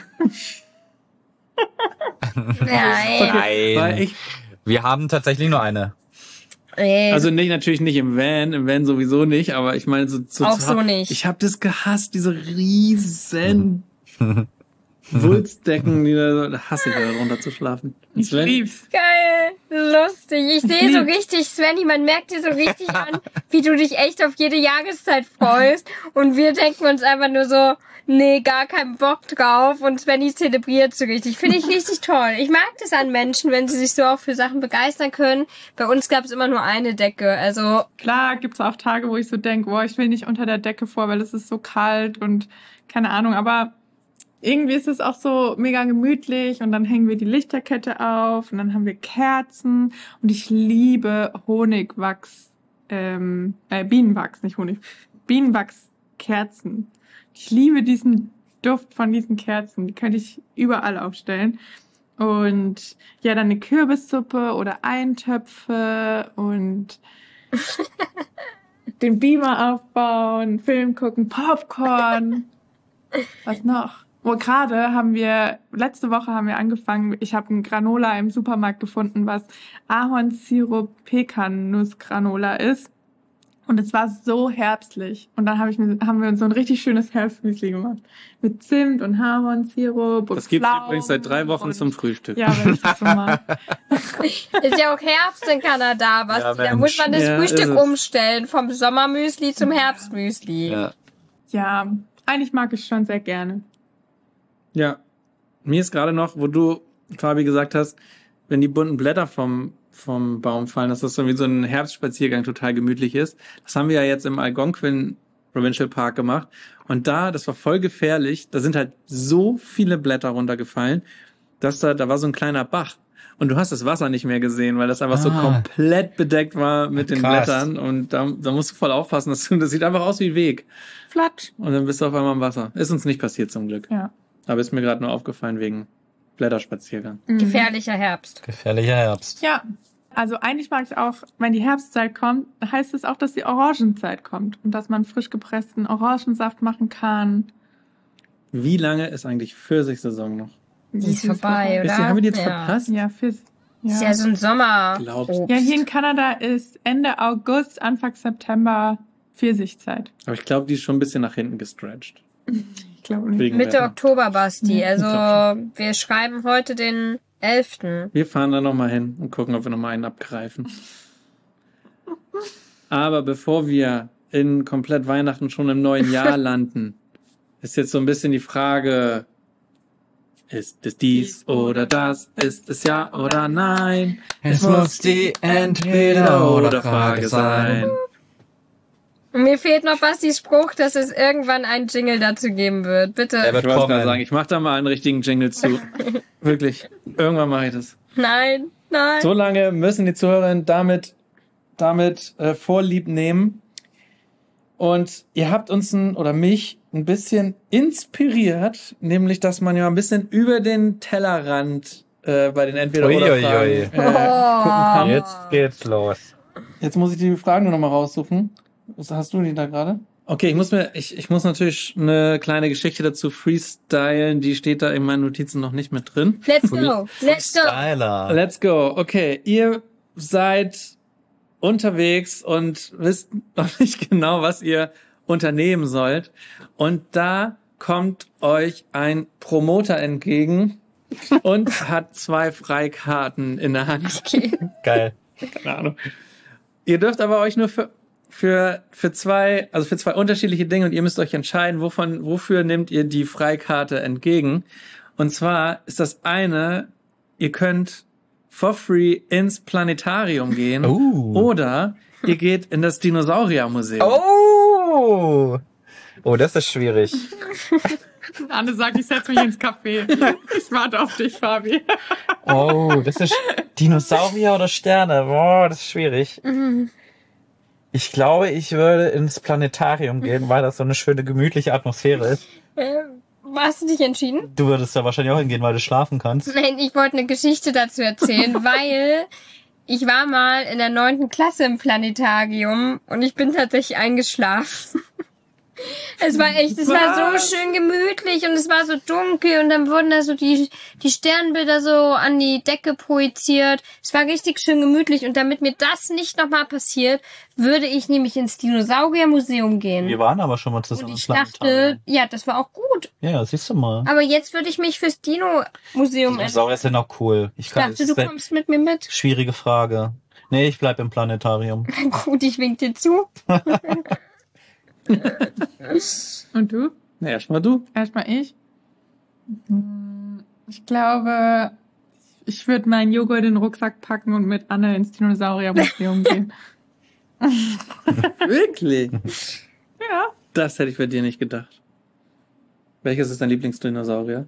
Nein. Weil Wir haben tatsächlich nur eine. Also natürlich nicht im Van sowieso nicht, aber ich meine so auch so nicht. Ich habe das gehasst, diese riesen Wulstdecken, da hasse ich da runter zu schlafen. Ich lieb's. Geil, lustig. Ich sehe so richtig, Svenny, man merkt dir so richtig an, wie du dich echt auf jede Jahreszeit freust und wir denken uns einfach nur so, nee, gar keinen Bock drauf und Svenny zelebriert so richtig. Finde ich richtig toll. Ich mag das an Menschen, wenn sie sich so auch für Sachen begeistern können. Bei uns gab es immer nur eine Decke, also... Klar gibt's auch Tage, wo ich so denke, boah, ich will nicht unter der Decke vor, weil es ist so kalt und keine Ahnung, aber irgendwie ist es auch so mega gemütlich und dann hängen wir die Lichterkette auf und dann haben wir Kerzen und ich liebe Honigwachs, Bienenwachs, nicht Honig, Bienenwachskerzen. Ich liebe diesen Duft von diesen Kerzen. Die könnte ich überall aufstellen. Und ja, dann eine Kürbissuppe oder Eintöpfe und den Beamer aufbauen, Film gucken, Popcorn. Was noch? Letzte Woche haben wir angefangen, ich habe ein Granola im Supermarkt gefunden, was Ahornsirup-Pekan-Nuss-Granola ist. Und es war so herbstlich. Und dann haben wir uns so ein richtig schönes Herbstmüsli gemacht. Mit Zimt und Ahornsirup und das gibt's Pflaumen übrigens seit 3 Wochen zum Frühstück. Ja, wenn ich das so mag. Ist ja auch Herbst in Kanada, Basti. Ja, Da muss man das Ja, Frühstück ist es. umstellen. Vom Sommermüsli zum Herbstmüsli. Ja, eigentlich mag ich schon sehr gerne. Ja, mir ist gerade noch, wo du, Fabi, gesagt hast, wenn die bunten Blätter vom Baum fallen, dass das so wie so ein Herbstspaziergang total gemütlich ist. Das haben wir ja jetzt im Algonquin Provincial Park gemacht. Und das war voll gefährlich. Da sind halt so viele Blätter runtergefallen, dass da war so ein kleiner Bach. Und du hast das Wasser nicht mehr gesehen, weil das einfach so komplett bedeckt war mit den Krass. Blättern. Und da musst du voll aufpassen. Das sieht einfach aus wie ein Weg. Flatsch. Und dann bist du auf einmal im Wasser. Ist uns nicht passiert zum Glück. Ja. Aber ist mir gerade nur aufgefallen wegen Blätterspaziergang. Gefährlicher Herbst. Gefährlicher Herbst. Ja, also eigentlich mag ich auch, wenn die Herbstzeit kommt, heißt es auch, dass die Orangenzeit kommt und dass man frisch gepressten Orangensaft machen kann. Wie lange ist eigentlich Pfirsichsaison noch? Die ist vorbei, oder? Haben wir die jetzt Ja. verpasst? Ja, Ist ja so ein Sommer. Glaubst du? Ja, hier in Kanada ist Ende August, Anfang September Pfirsichzeit. Aber ich glaube, die ist schon ein bisschen nach hinten gestretched. Ich glaube nicht. Wegen Mitte Wetter. Oktober, Basti. Also, wir schreiben heute den 11. Wir fahren da nochmal hin und gucken, ob wir nochmal einen abgreifen. Aber bevor wir in komplett Weihnachten schon im neuen Jahr landen, ist jetzt so ein bisschen die Frage, ist es dies oder das? Ist es ja oder nein? Es muss die Entweder-oder-Frage sein. Und mir fehlt noch Bastis Spruch, dass es irgendwann einen Jingle dazu geben wird. Bitte. Der Ich wird wollte kommen. gerade sagen, ich mache da mal einen richtigen Jingle zu. Wirklich. Irgendwann mache ich das. Nein. So lange müssen die Zuhörer damit damit Vorlieb nehmen. Und ihr habt uns mich ein bisschen inspiriert, nämlich, dass man ja ein bisschen über den Tellerrand bei den Entweder-Oder-Fragen gucken kann. Jetzt geht's los. Jetzt muss ich die Fragen nur noch mal raussuchen. Was hast du die da gerade? Okay, ich muss natürlich eine kleine Geschichte dazu freestylen, die steht da in meinen Notizen noch nicht mit drin. Let's go. Styler. Let's go. Okay, ihr seid unterwegs und wisst noch nicht genau, was ihr unternehmen sollt. Und da kommt euch ein Promoter entgegen und hat 2 Freikarten in der Hand. Okay. Geil. Keine Ahnung. Ihr dürft aber euch nur für zwei unterschiedliche Dinge, und ihr müsst euch entscheiden, wofür nehmt ihr die Freikarte entgegen. Und zwar ist das eine, ihr könnt for free ins Planetarium gehen oder ihr geht in das Dinosauriermuseum. Oh, das ist schwierig. Anne sagt, ich setze mich ins Café. Ich warte auf dich, Fabi. Oh, das ist Dinosaurier oder Sterne. Boah, das ist schwierig. Ich glaube, ich würde ins Planetarium gehen, weil das so eine schöne, gemütliche Atmosphäre ist. Hast du dich entschieden? Du würdest da wahrscheinlich auch hingehen, weil du schlafen kannst. Nein, ich wollte eine Geschichte dazu erzählen, weil ich war mal in der 9. Klasse im Planetarium und ich bin tatsächlich eingeschlafen. Es war war so schön gemütlich und es war so dunkel und dann wurden da so die Sternbilder so an die Decke projiziert. Es war richtig schön gemütlich und damit mir das nicht nochmal passiert, würde ich nämlich ins Dinosauriermuseum gehen. Wir waren aber schon mal zusammen. Und ich dachte, ja, das war auch gut. Ja, siehst du mal. Aber jetzt würde ich mich fürs Dino-Museum Dinosaurier sind auch cool. Ich dachte, du kommst mit mir mit. Schwierige Frage. Nee, ich bleib im Planetarium. Gut, ich wink dir zu. Und du? Na, erstmal du. Erstmal ich. Ich glaube, ich würde meinen Joghurt in den Rucksack packen und mit Anne ins Dinosauriermuseum gehen. Wirklich? Ja. Das hätte ich bei dir nicht gedacht. Welches ist dein Lieblingsdinosaurier?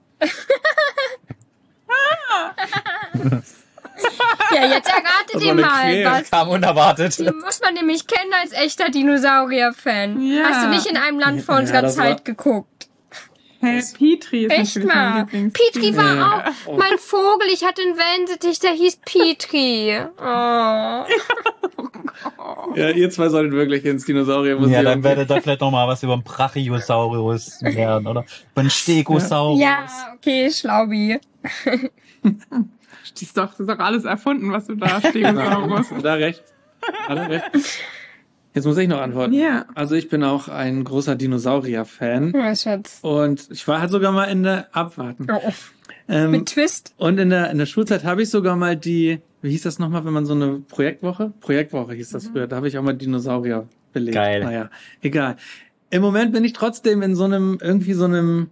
Ja, jetzt erratet ihr mal, was. Kam unerwartet. Die muss man nämlich kennen als echter Dinosaurier-Fan. Ja. Hast du nicht in einem Land vor unserer Zeit geguckt? Hey, Petri ist Echt natürlich mein mal. Lieblings. Petri war auch mein Vogel. Ich hatte einen Wellensittich, der hieß Petri. Oh. Ja, ihr zwei solltet wirklich ins Dinosauriermuseum. Ja, dann werdet ihr vielleicht noch mal was über den Brachiosaurus lernen, oder? Über den Stegosaurus. Ja, okay, Schlaubi. Das ist doch alles erfunden, was du da Stegosaurus. Da recht. Alle recht. Jetzt muss ich noch antworten. Ja. Also ich bin auch ein großer Dinosaurier-Fan. Ja, Schatz. Und ich war halt sogar mal in der Abwarten. Oh. Mit Twist. Und in der Schulzeit habe ich sogar mal wie hieß das nochmal, wenn man so eine Projektwoche hieß das früher, da habe ich auch mal Dinosaurier belegt. Geil. Naja, egal. Im Moment bin ich trotzdem in so einem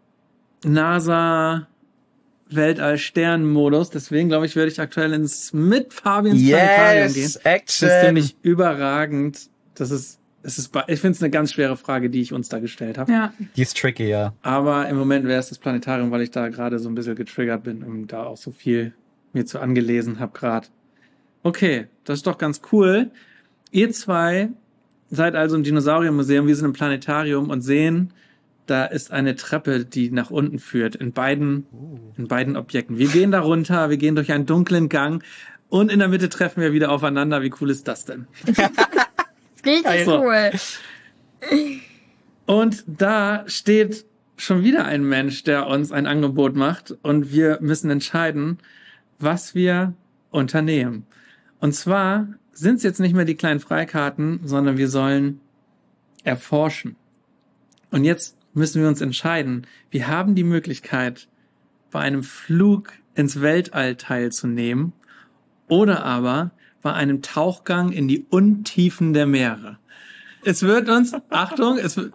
NASA Weltall-Stern-Modus, deswegen glaube ich, werde ich aktuell mit Fabi ins Planetarium gehen. Action. Das ist nämlich überragend. Ich finde es eine ganz schwere Frage, die ich uns da gestellt habe. Ja. Die ist tricky, ja. Aber im Moment wäre es das Planetarium, weil ich da gerade so ein bisschen getriggert bin und da auch so viel mir zu angelesen habe gerade. Okay, das ist doch ganz cool. Ihr zwei seid also im Dinosauriermuseum, wir sind im Planetarium und sehen, da ist eine Treppe, die nach unten führt, in beiden Objekten. Wir gehen da runter, wir gehen durch einen dunklen Gang und in der Mitte treffen wir wieder aufeinander. Wie cool ist das denn? Richtig cool. Und da steht schon wieder ein Mensch, der uns ein Angebot macht und wir müssen entscheiden, was wir unternehmen. Und zwar sind es jetzt nicht mehr die kleinen Freikarten, sondern wir sollen erforschen. Und jetzt müssen wir uns entscheiden. Wir haben die Möglichkeit, bei einem Flug ins Weltall teilzunehmen oder aber bei einem Tauchgang in die Untiefen der Meere. Es wird uns, Achtung, es wird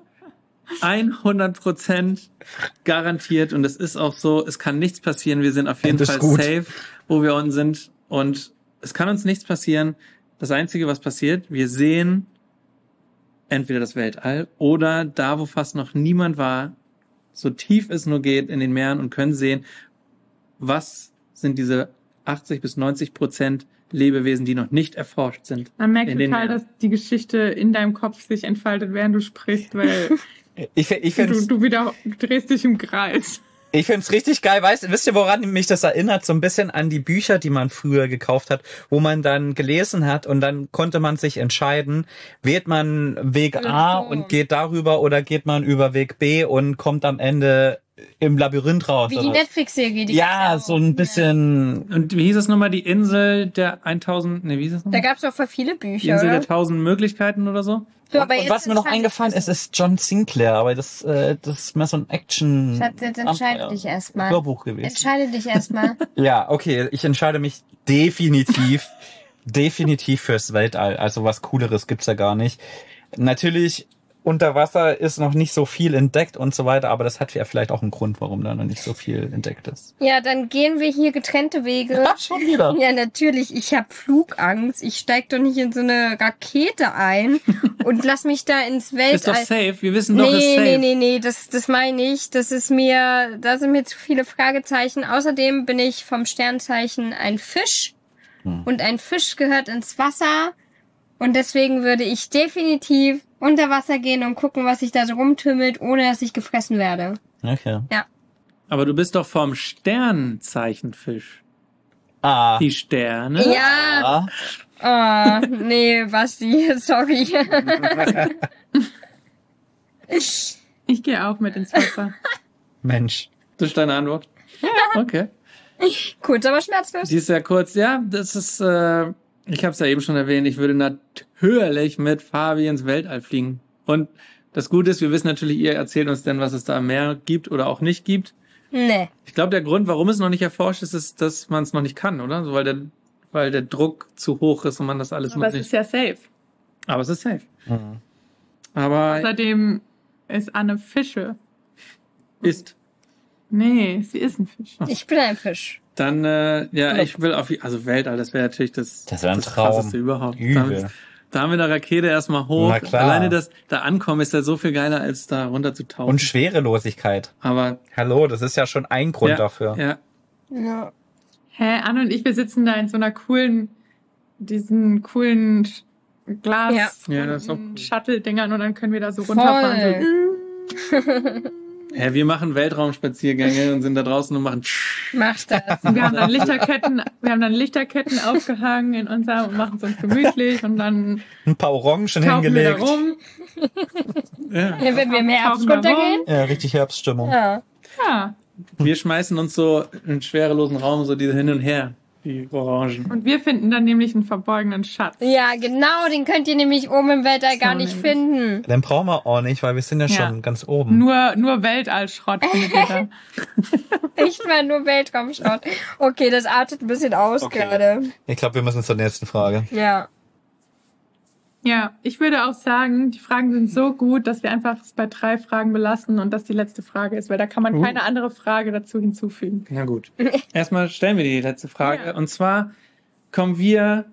100% garantiert und es ist auch so, es kann nichts passieren. Wir sind auf jeden Fall safe, wo wir unten sind und es kann uns nichts passieren. Das Einzige, was passiert, wir sehen entweder das Weltall oder da, wo fast noch niemand war, so tief es nur geht in den Meeren und können sehen, was sind diese 80-90% Lebewesen, die noch nicht erforscht sind. Man merkt in den total, Meeren. dass die Geschichte in deinem Kopf sich entfaltet, während du sprichst, weil Ich find's, du drehst dich im Kreis. ich find's richtig geil. Wisst ihr, woran mich das erinnert? So ein bisschen an die Bücher, die man früher gekauft hat, wo man dann gelesen hat und dann konnte man sich entscheiden, wählt man Weg A und geht darüber oder geht man über Weg B und kommt am Ende im Labyrinth raus. Wie die Netflix-Serie. Die Ja, gibt's so auch. ein bisschen. Und wie hieß es nochmal? Die Insel der 1000, wie hieß es Da nochmal? gab's auch voll viele Die Bücher, Insel der oder? 1000 Möglichkeiten oder so? So, aber Und jetzt was mir noch entscheide eingefallen ich- ist John Sinclair, aber das ist mehr so ein Action Schatz, jetzt entscheide dich erstmal. Hörbuch gewesen. Entscheide dich erstmal. Ja, okay, ich entscheide mich definitiv fürs Weltall. Also was Cooleres gibt's ja gar nicht. Natürlich, unter Wasser ist noch nicht so viel entdeckt und so weiter, aber das hat ja vielleicht auch einen Grund, warum da noch nicht so viel entdeckt ist. Ja, dann gehen wir hier getrennte Wege. Schon wieder. Ja, natürlich. Ich habe Flugangst. Ich steig doch nicht in so eine Rakete ein und lass mich da ins Weltall. Ist doch safe. Wir wissen doch, ist safe. Nee, das meine ich. Da sind mir zu viele Fragezeichen. Außerdem bin ich vom Sternzeichen ein Fisch. Und ein Fisch gehört ins Wasser. Und deswegen würde ich definitiv unter Wasser gehen und gucken, was sich da so rumtümmelt, ohne dass ich gefressen werde. Okay. Aber du bist doch vom Sternzeichenfisch. Ah. Die Sterne. Ja. Oh, nee, Basti, sorry. Ich gehe auch mit ins Wasser. Mensch. Das ist deine Antwort? Ja. Okay. Kurz, aber schmerzlos. Die ist ja kurz. Ja, das ist, ich habe es ja eben schon erwähnt, ich würde natürlich mit Fabi ins Weltall fliegen. Und das Gute ist, wir wissen natürlich, ihr erzählt uns dann, was es da im Meer gibt oder auch nicht gibt. Nee. Ich glaube, der Grund, warum es noch nicht erforscht ist, ist, dass man es noch nicht kann, oder? So, weil der Druck zu hoch ist und man das alles Aber noch es nicht. ist ja safe. Aber es ist safe. Mhm. Aber Außerdem ist Anne Fische. ist. Nee, sie ist ein Fisch. Ich bin ein Fisch. Dann, ja, ich will also Weltall, das wäre natürlich das Das wäre ein Traum. Krasseste überhaupt. Übel. Da haben wir eine Rakete erstmal hoch. Na klar. Alleine das da ankommen ist ja so viel geiler, als da runter zu tauchen. Und Schwerelosigkeit. Aber Hallo, das ist ja schon ein Grund ja, dafür. Ja. Ja. Hä, Anne und ich, wir sitzen da in so einer diesen coolen Glas Ja, das ist auch cool. Shuttle-Dingern und dann können wir da so runterfahren. Ja, wir machen Weltraumspaziergänge und sind da draußen und machen Mach das. So. Wir haben dann Lichterketten aufgehangen in unserem und machen es uns gemütlich und dann Ein paar Orangen tauchen wir da hingelegt. rum. ja. Ja, wenn wir im Herbst Tauchen wir runtergehen. Ja, richtig Herbststimmung. Ja. Ja. Wir schmeißen uns so in einen schwerelosen Raum so diese hin und her, die Orangen. Und wir finden dann nämlich einen verborgenen Schatz. Ja, genau, den könnt ihr nämlich oben im Weltall gar So nicht nämlich. finden. Den brauchen wir auch nicht, weil wir sind ja Ja. schon ganz oben. Nur Weltallschrott findet ihr da. Nicht mal nur Weltraumschrott. Okay, das artet ein bisschen aus Okay. gerade. Ich glaube, wir müssen zur nächsten Frage. Ja. Ja, ich würde auch sagen, die Fragen sind so gut, dass wir einfach es bei 3 Fragen belassen und das die letzte Frage ist, weil da kann man keine andere Frage dazu hinzufügen. Na gut. Erstmal stellen wir die letzte Frage. Ja. Und zwar kommen wir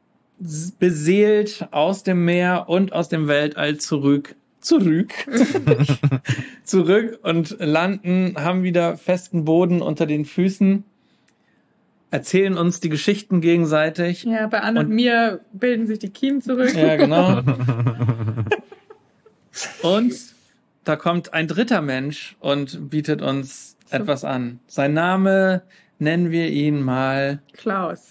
beseelt aus dem Meer und aus dem Weltall zurück und landen, haben wieder festen Boden unter den Füßen, erzählen uns die Geschichten gegenseitig. Ja, bei Anne und mir bilden sich die Kiemen zurück. Ja, genau. Und da kommt ein dritter Mensch und bietet uns etwas an. Sein Name, nennen wir ihn mal. Klaus.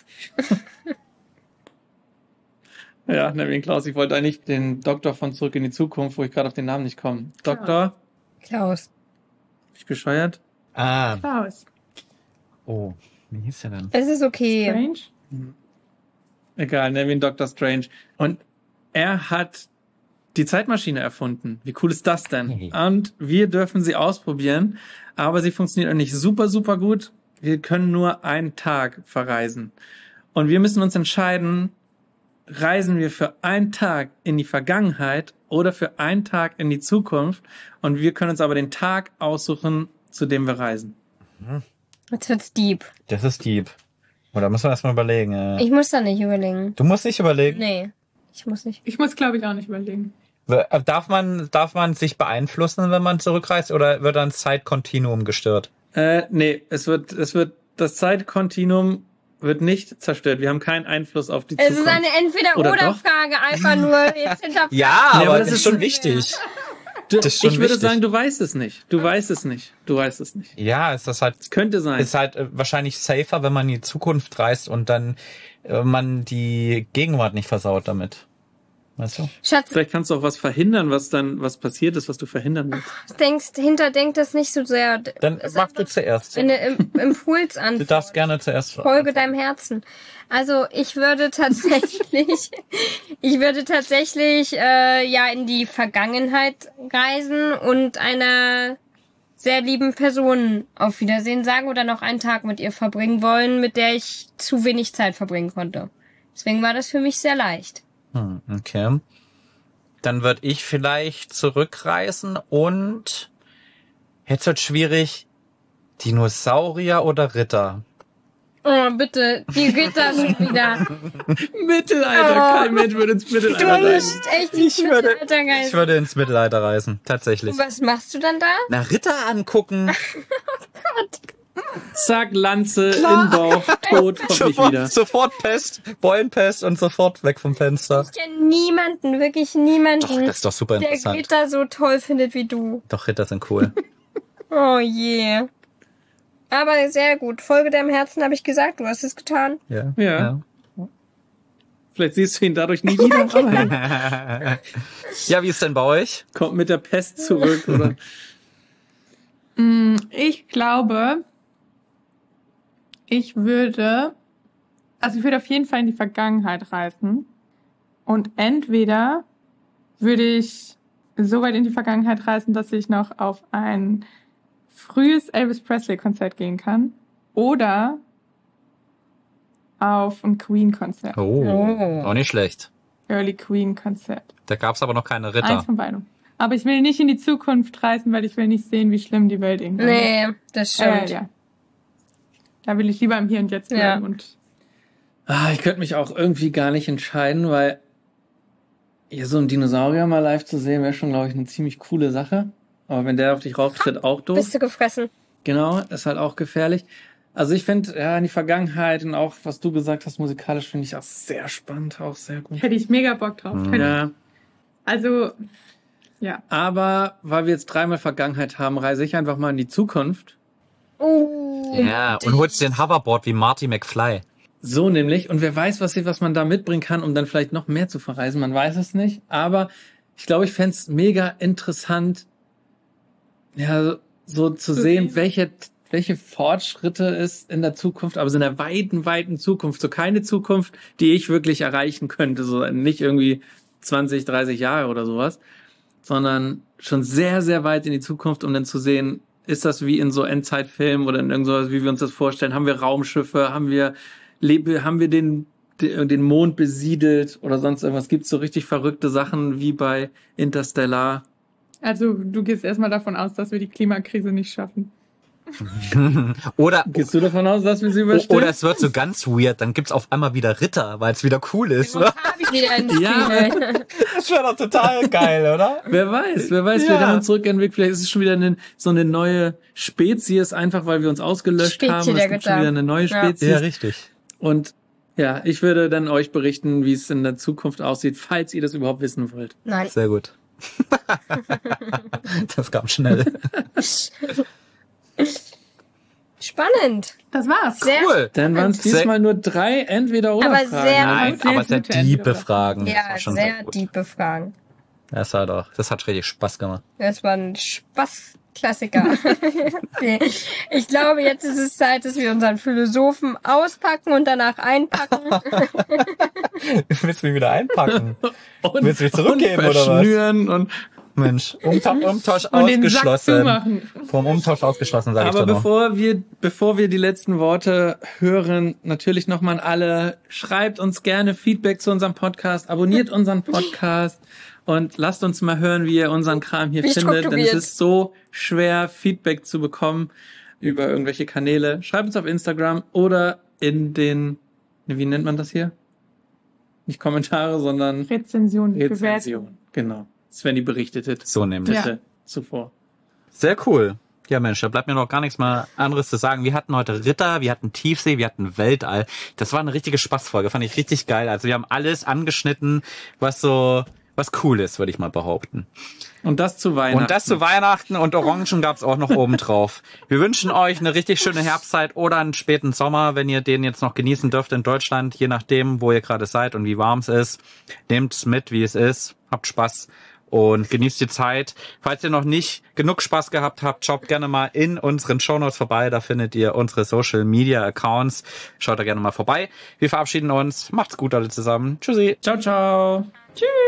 Ja, nennen wir ihn Klaus. Ich wollte eigentlich den Doktor von Zurück in die Zukunft, wo ich gerade auf den Namen nicht komme. Doktor? Klaus. Bin ich bescheuert? Ah, Klaus. oh, wie hieß der denn? Es ist okay. Strange. Egal, nennen wir ihn Dr. Strange. Und er hat die Zeitmaschine erfunden. Wie cool ist das denn? Und wir dürfen sie ausprobieren, aber sie funktioniert auch nicht super, super gut. Wir können nur einen Tag verreisen. Und wir müssen uns entscheiden, reisen wir für einen Tag in die Vergangenheit oder für einen Tag in die Zukunft. Und wir können uns aber den Tag aussuchen, zu dem wir reisen. Jetzt wird's deep. Das ist deep. Oder müssen wir erstmal überlegen? Ich muss da nicht überlegen. Du musst nicht überlegen. Nee, ich muss nicht. Ich muss, glaube ich, auch nicht überlegen. Darf man sich beeinflussen, wenn man zurückreist, oder wird dann das Zeitkontinuum gestört? Nee, es wird das Zeitkontinuum wird nicht zerstört. Wir haben keinen Einfluss auf die Es Zukunft. ist eine Entweder-oder-Frage, einfach nur jetzt hinterfragen. Ja, aber aber das das ist ist schon wichtig. Du, Das ist schon ich würde wichtig. sagen, du weißt es nicht. Du weißt es nicht. Ja, ist das halt, Es könnte sein. ist halt wahrscheinlich safer, wenn man in die Zukunft reist und dann man die Gegenwart nicht versaut damit. Weißt du? Schatz, Vielleicht kannst du auch was verhindern, was passiert ist, was du verhindern willst. denk das nicht so sehr. Dann Es ist mach du einfach zuerst. eine Impuls Du darfst gerne zuerst. Folge deinem Herzen. Also ich würde tatsächlich in die Vergangenheit reisen und einer sehr lieben Person auf Wiedersehen sagen oder noch einen Tag mit ihr verbringen wollen, mit der ich zu wenig Zeit verbringen konnte. Deswegen war das für mich sehr leicht. Okay. Dann würde ich vielleicht zurückreisen und jetzt wird schwierig, Dinosaurier oder Ritter? Oh, bitte, die Ritter sind wieder. Mittelalter, kein Mensch würde ins Du Mittelalter bist reisen. echt nicht Ich würde ins Mittelalter reisen, tatsächlich. Und was machst du dann da? Na, Ritter angucken. Zack, Lanze in Bauch, tot, hoffentlich wieder. Sofort Pest, Beulenpest und sofort weg vom Fenster. Ich kenne niemanden, wirklich niemanden, Doch, das ist doch super der interessant. Ritter so toll findet wie du. Doch, Ritter sind cool. Oh je. Aber sehr gut. Folge deinem Herzen, habe ich gesagt. Du hast es getan. Ja. Ja. Vielleicht siehst du ihn dadurch nie wieder, aber Ja, wie ist denn bei euch? kommt mit der Pest zurück, oder? Ich glaube, ich würde auf jeden Fall in die Vergangenheit reisen. Und entweder würde ich so weit in die Vergangenheit reisen, dass ich noch auf ein frühes Elvis Presley-Konzert gehen kann. Oder auf ein Queen-Konzert. Oh, auch nicht schlecht. Early Queen-Konzert. Da gab's aber noch keine Eins Ritter. von beiden. Aber ich will nicht in die Zukunft reisen, weil ich will nicht sehen, wie schlimm die Welt irgendwann ist. Nee, das stimmt. Ja. Da will ich lieber im Hier und Jetzt bleiben. Ja. Und Ich könnte mich auch irgendwie gar nicht entscheiden, weil ja, so einen Dinosaurier mal live zu sehen, wäre schon, glaube ich, eine ziemlich coole Sache. Aber wenn der auf dich rauftritt, auch doof. Bist du gefressen? Genau, ist halt auch gefährlich. Also ich finde, ja, in die Vergangenheit und auch, was du gesagt hast, musikalisch finde ich auch sehr spannend, auch sehr gut. hätte ich mega Bock drauf. Ja, Also, ja. aber weil wir jetzt 3-mal Vergangenheit haben, reise ich einfach mal in die Zukunft. Ja, und holst dir ein Hoverboard wie Marty McFly. So nämlich. Und wer weiß, was man da mitbringen kann, um dann vielleicht noch mehr zu verreisen. Man weiß es nicht. Aber ich glaube, ich fände es mega interessant, ja, so zu sehen, welche Fortschritte es in der Zukunft, aber so in der weiten Zukunft. So keine Zukunft, die ich wirklich erreichen könnte. So nicht irgendwie 20, 30 Jahre oder sowas, sondern schon sehr, sehr weit in die Zukunft, um dann zu sehen, ist das wie in so Endzeitfilmen oder in irgend sowas, wie wir uns das vorstellen? Haben wir Raumschiffe? Haben wir den Mond besiedelt oder sonst irgendwas? Gibt es so richtig verrückte Sachen wie bei Interstellar? Also, du gehst erstmal davon aus, dass wir die Klimakrise nicht schaffen. Oder Gehst du davon aus, dass wir sie überstehen? oder es wird so ganz weird, dann gibt's auf einmal wieder Ritter, weil es wieder cool ist, oder? Hab ich wieder ins Ja. Spiel. Das wäre doch total geil, oder? Wer weiß, Ja. wir haben uns zurückentwickelt, vielleicht ist es schon wieder so eine neue Spezies, einfach weil wir uns ausgelöscht Spezie haben. Es der gibt schon Götter. wieder eine neue Ja. Spezies. Ja, richtig. Und ja, ich würde dann euch berichten, wie es in der Zukunft aussieht, falls ihr das überhaupt wissen wollt. Nein. Sehr gut. Das kam schnell. Spannend. Das war's. Sehr Cool. Dann waren es Sehr- diesmal nur 3 Entweder-oder-Fragen. Aber sehr- Nein, sehr aber sehr gute tiefe Entweder- Fragen. Das Ja, war schon sehr gut. tiefe Fragen. Das hat richtig Spaß gemacht. Das war ein Spaß-Klassiker. Okay. Ich glaube, jetzt ist es Zeit, dass wir unseren Philosophen auspacken und danach einpacken. Willst du mich wieder einpacken? Und, Willst du mich zurückgeben, und oder was? verschnüren und Mensch, Umtausch Und den Sack ausgeschlossen. zumachen. Vom Umtausch ausgeschlossen, sage ich Aber doch noch. bevor wir die letzten Worte hören, natürlich nochmal an alle, schreibt uns gerne Feedback zu unserem Podcast, abonniert unseren Podcast und lasst uns mal hören, wie ihr unseren Kram hier Wie findet, denn es strukturiert. ist so schwer, Feedback zu bekommen über irgendwelche Kanäle. Schreibt uns auf Instagram oder in den, wie nennt man das hier? Nicht Kommentare, sondern Rezension, Bewertung. Rezension. Genau. Svenny berichtete So nämlich. Ja. bitte zuvor. Sehr cool. Ja, Mensch, da bleibt mir noch gar nichts mehr anderes zu sagen. Wir hatten heute Ritter, wir hatten Tiefsee, wir hatten Weltall. Das war eine richtige Spaßfolge, fand ich richtig geil. Also wir haben alles angeschnitten, was cool ist, würde ich mal behaupten. Und das zu Weihnachten. Und Orangen gab's auch noch oben drauf. Wir wünschen euch eine richtig schöne Herbstzeit oder einen späten Sommer, wenn ihr den jetzt noch genießen dürft in Deutschland, je nachdem, wo ihr gerade seid und wie warm es ist. Nehmt es mit, wie es ist. Habt Spaß. Und genießt die Zeit. Falls ihr noch nicht genug Spaß gehabt habt, schaut gerne mal in unseren Shownotes vorbei. Da findet ihr unsere Social Media Accounts. Schaut da gerne mal vorbei. Wir verabschieden uns. Macht's gut alle zusammen. Tschüssi. Ciao, ciao. Tschüss.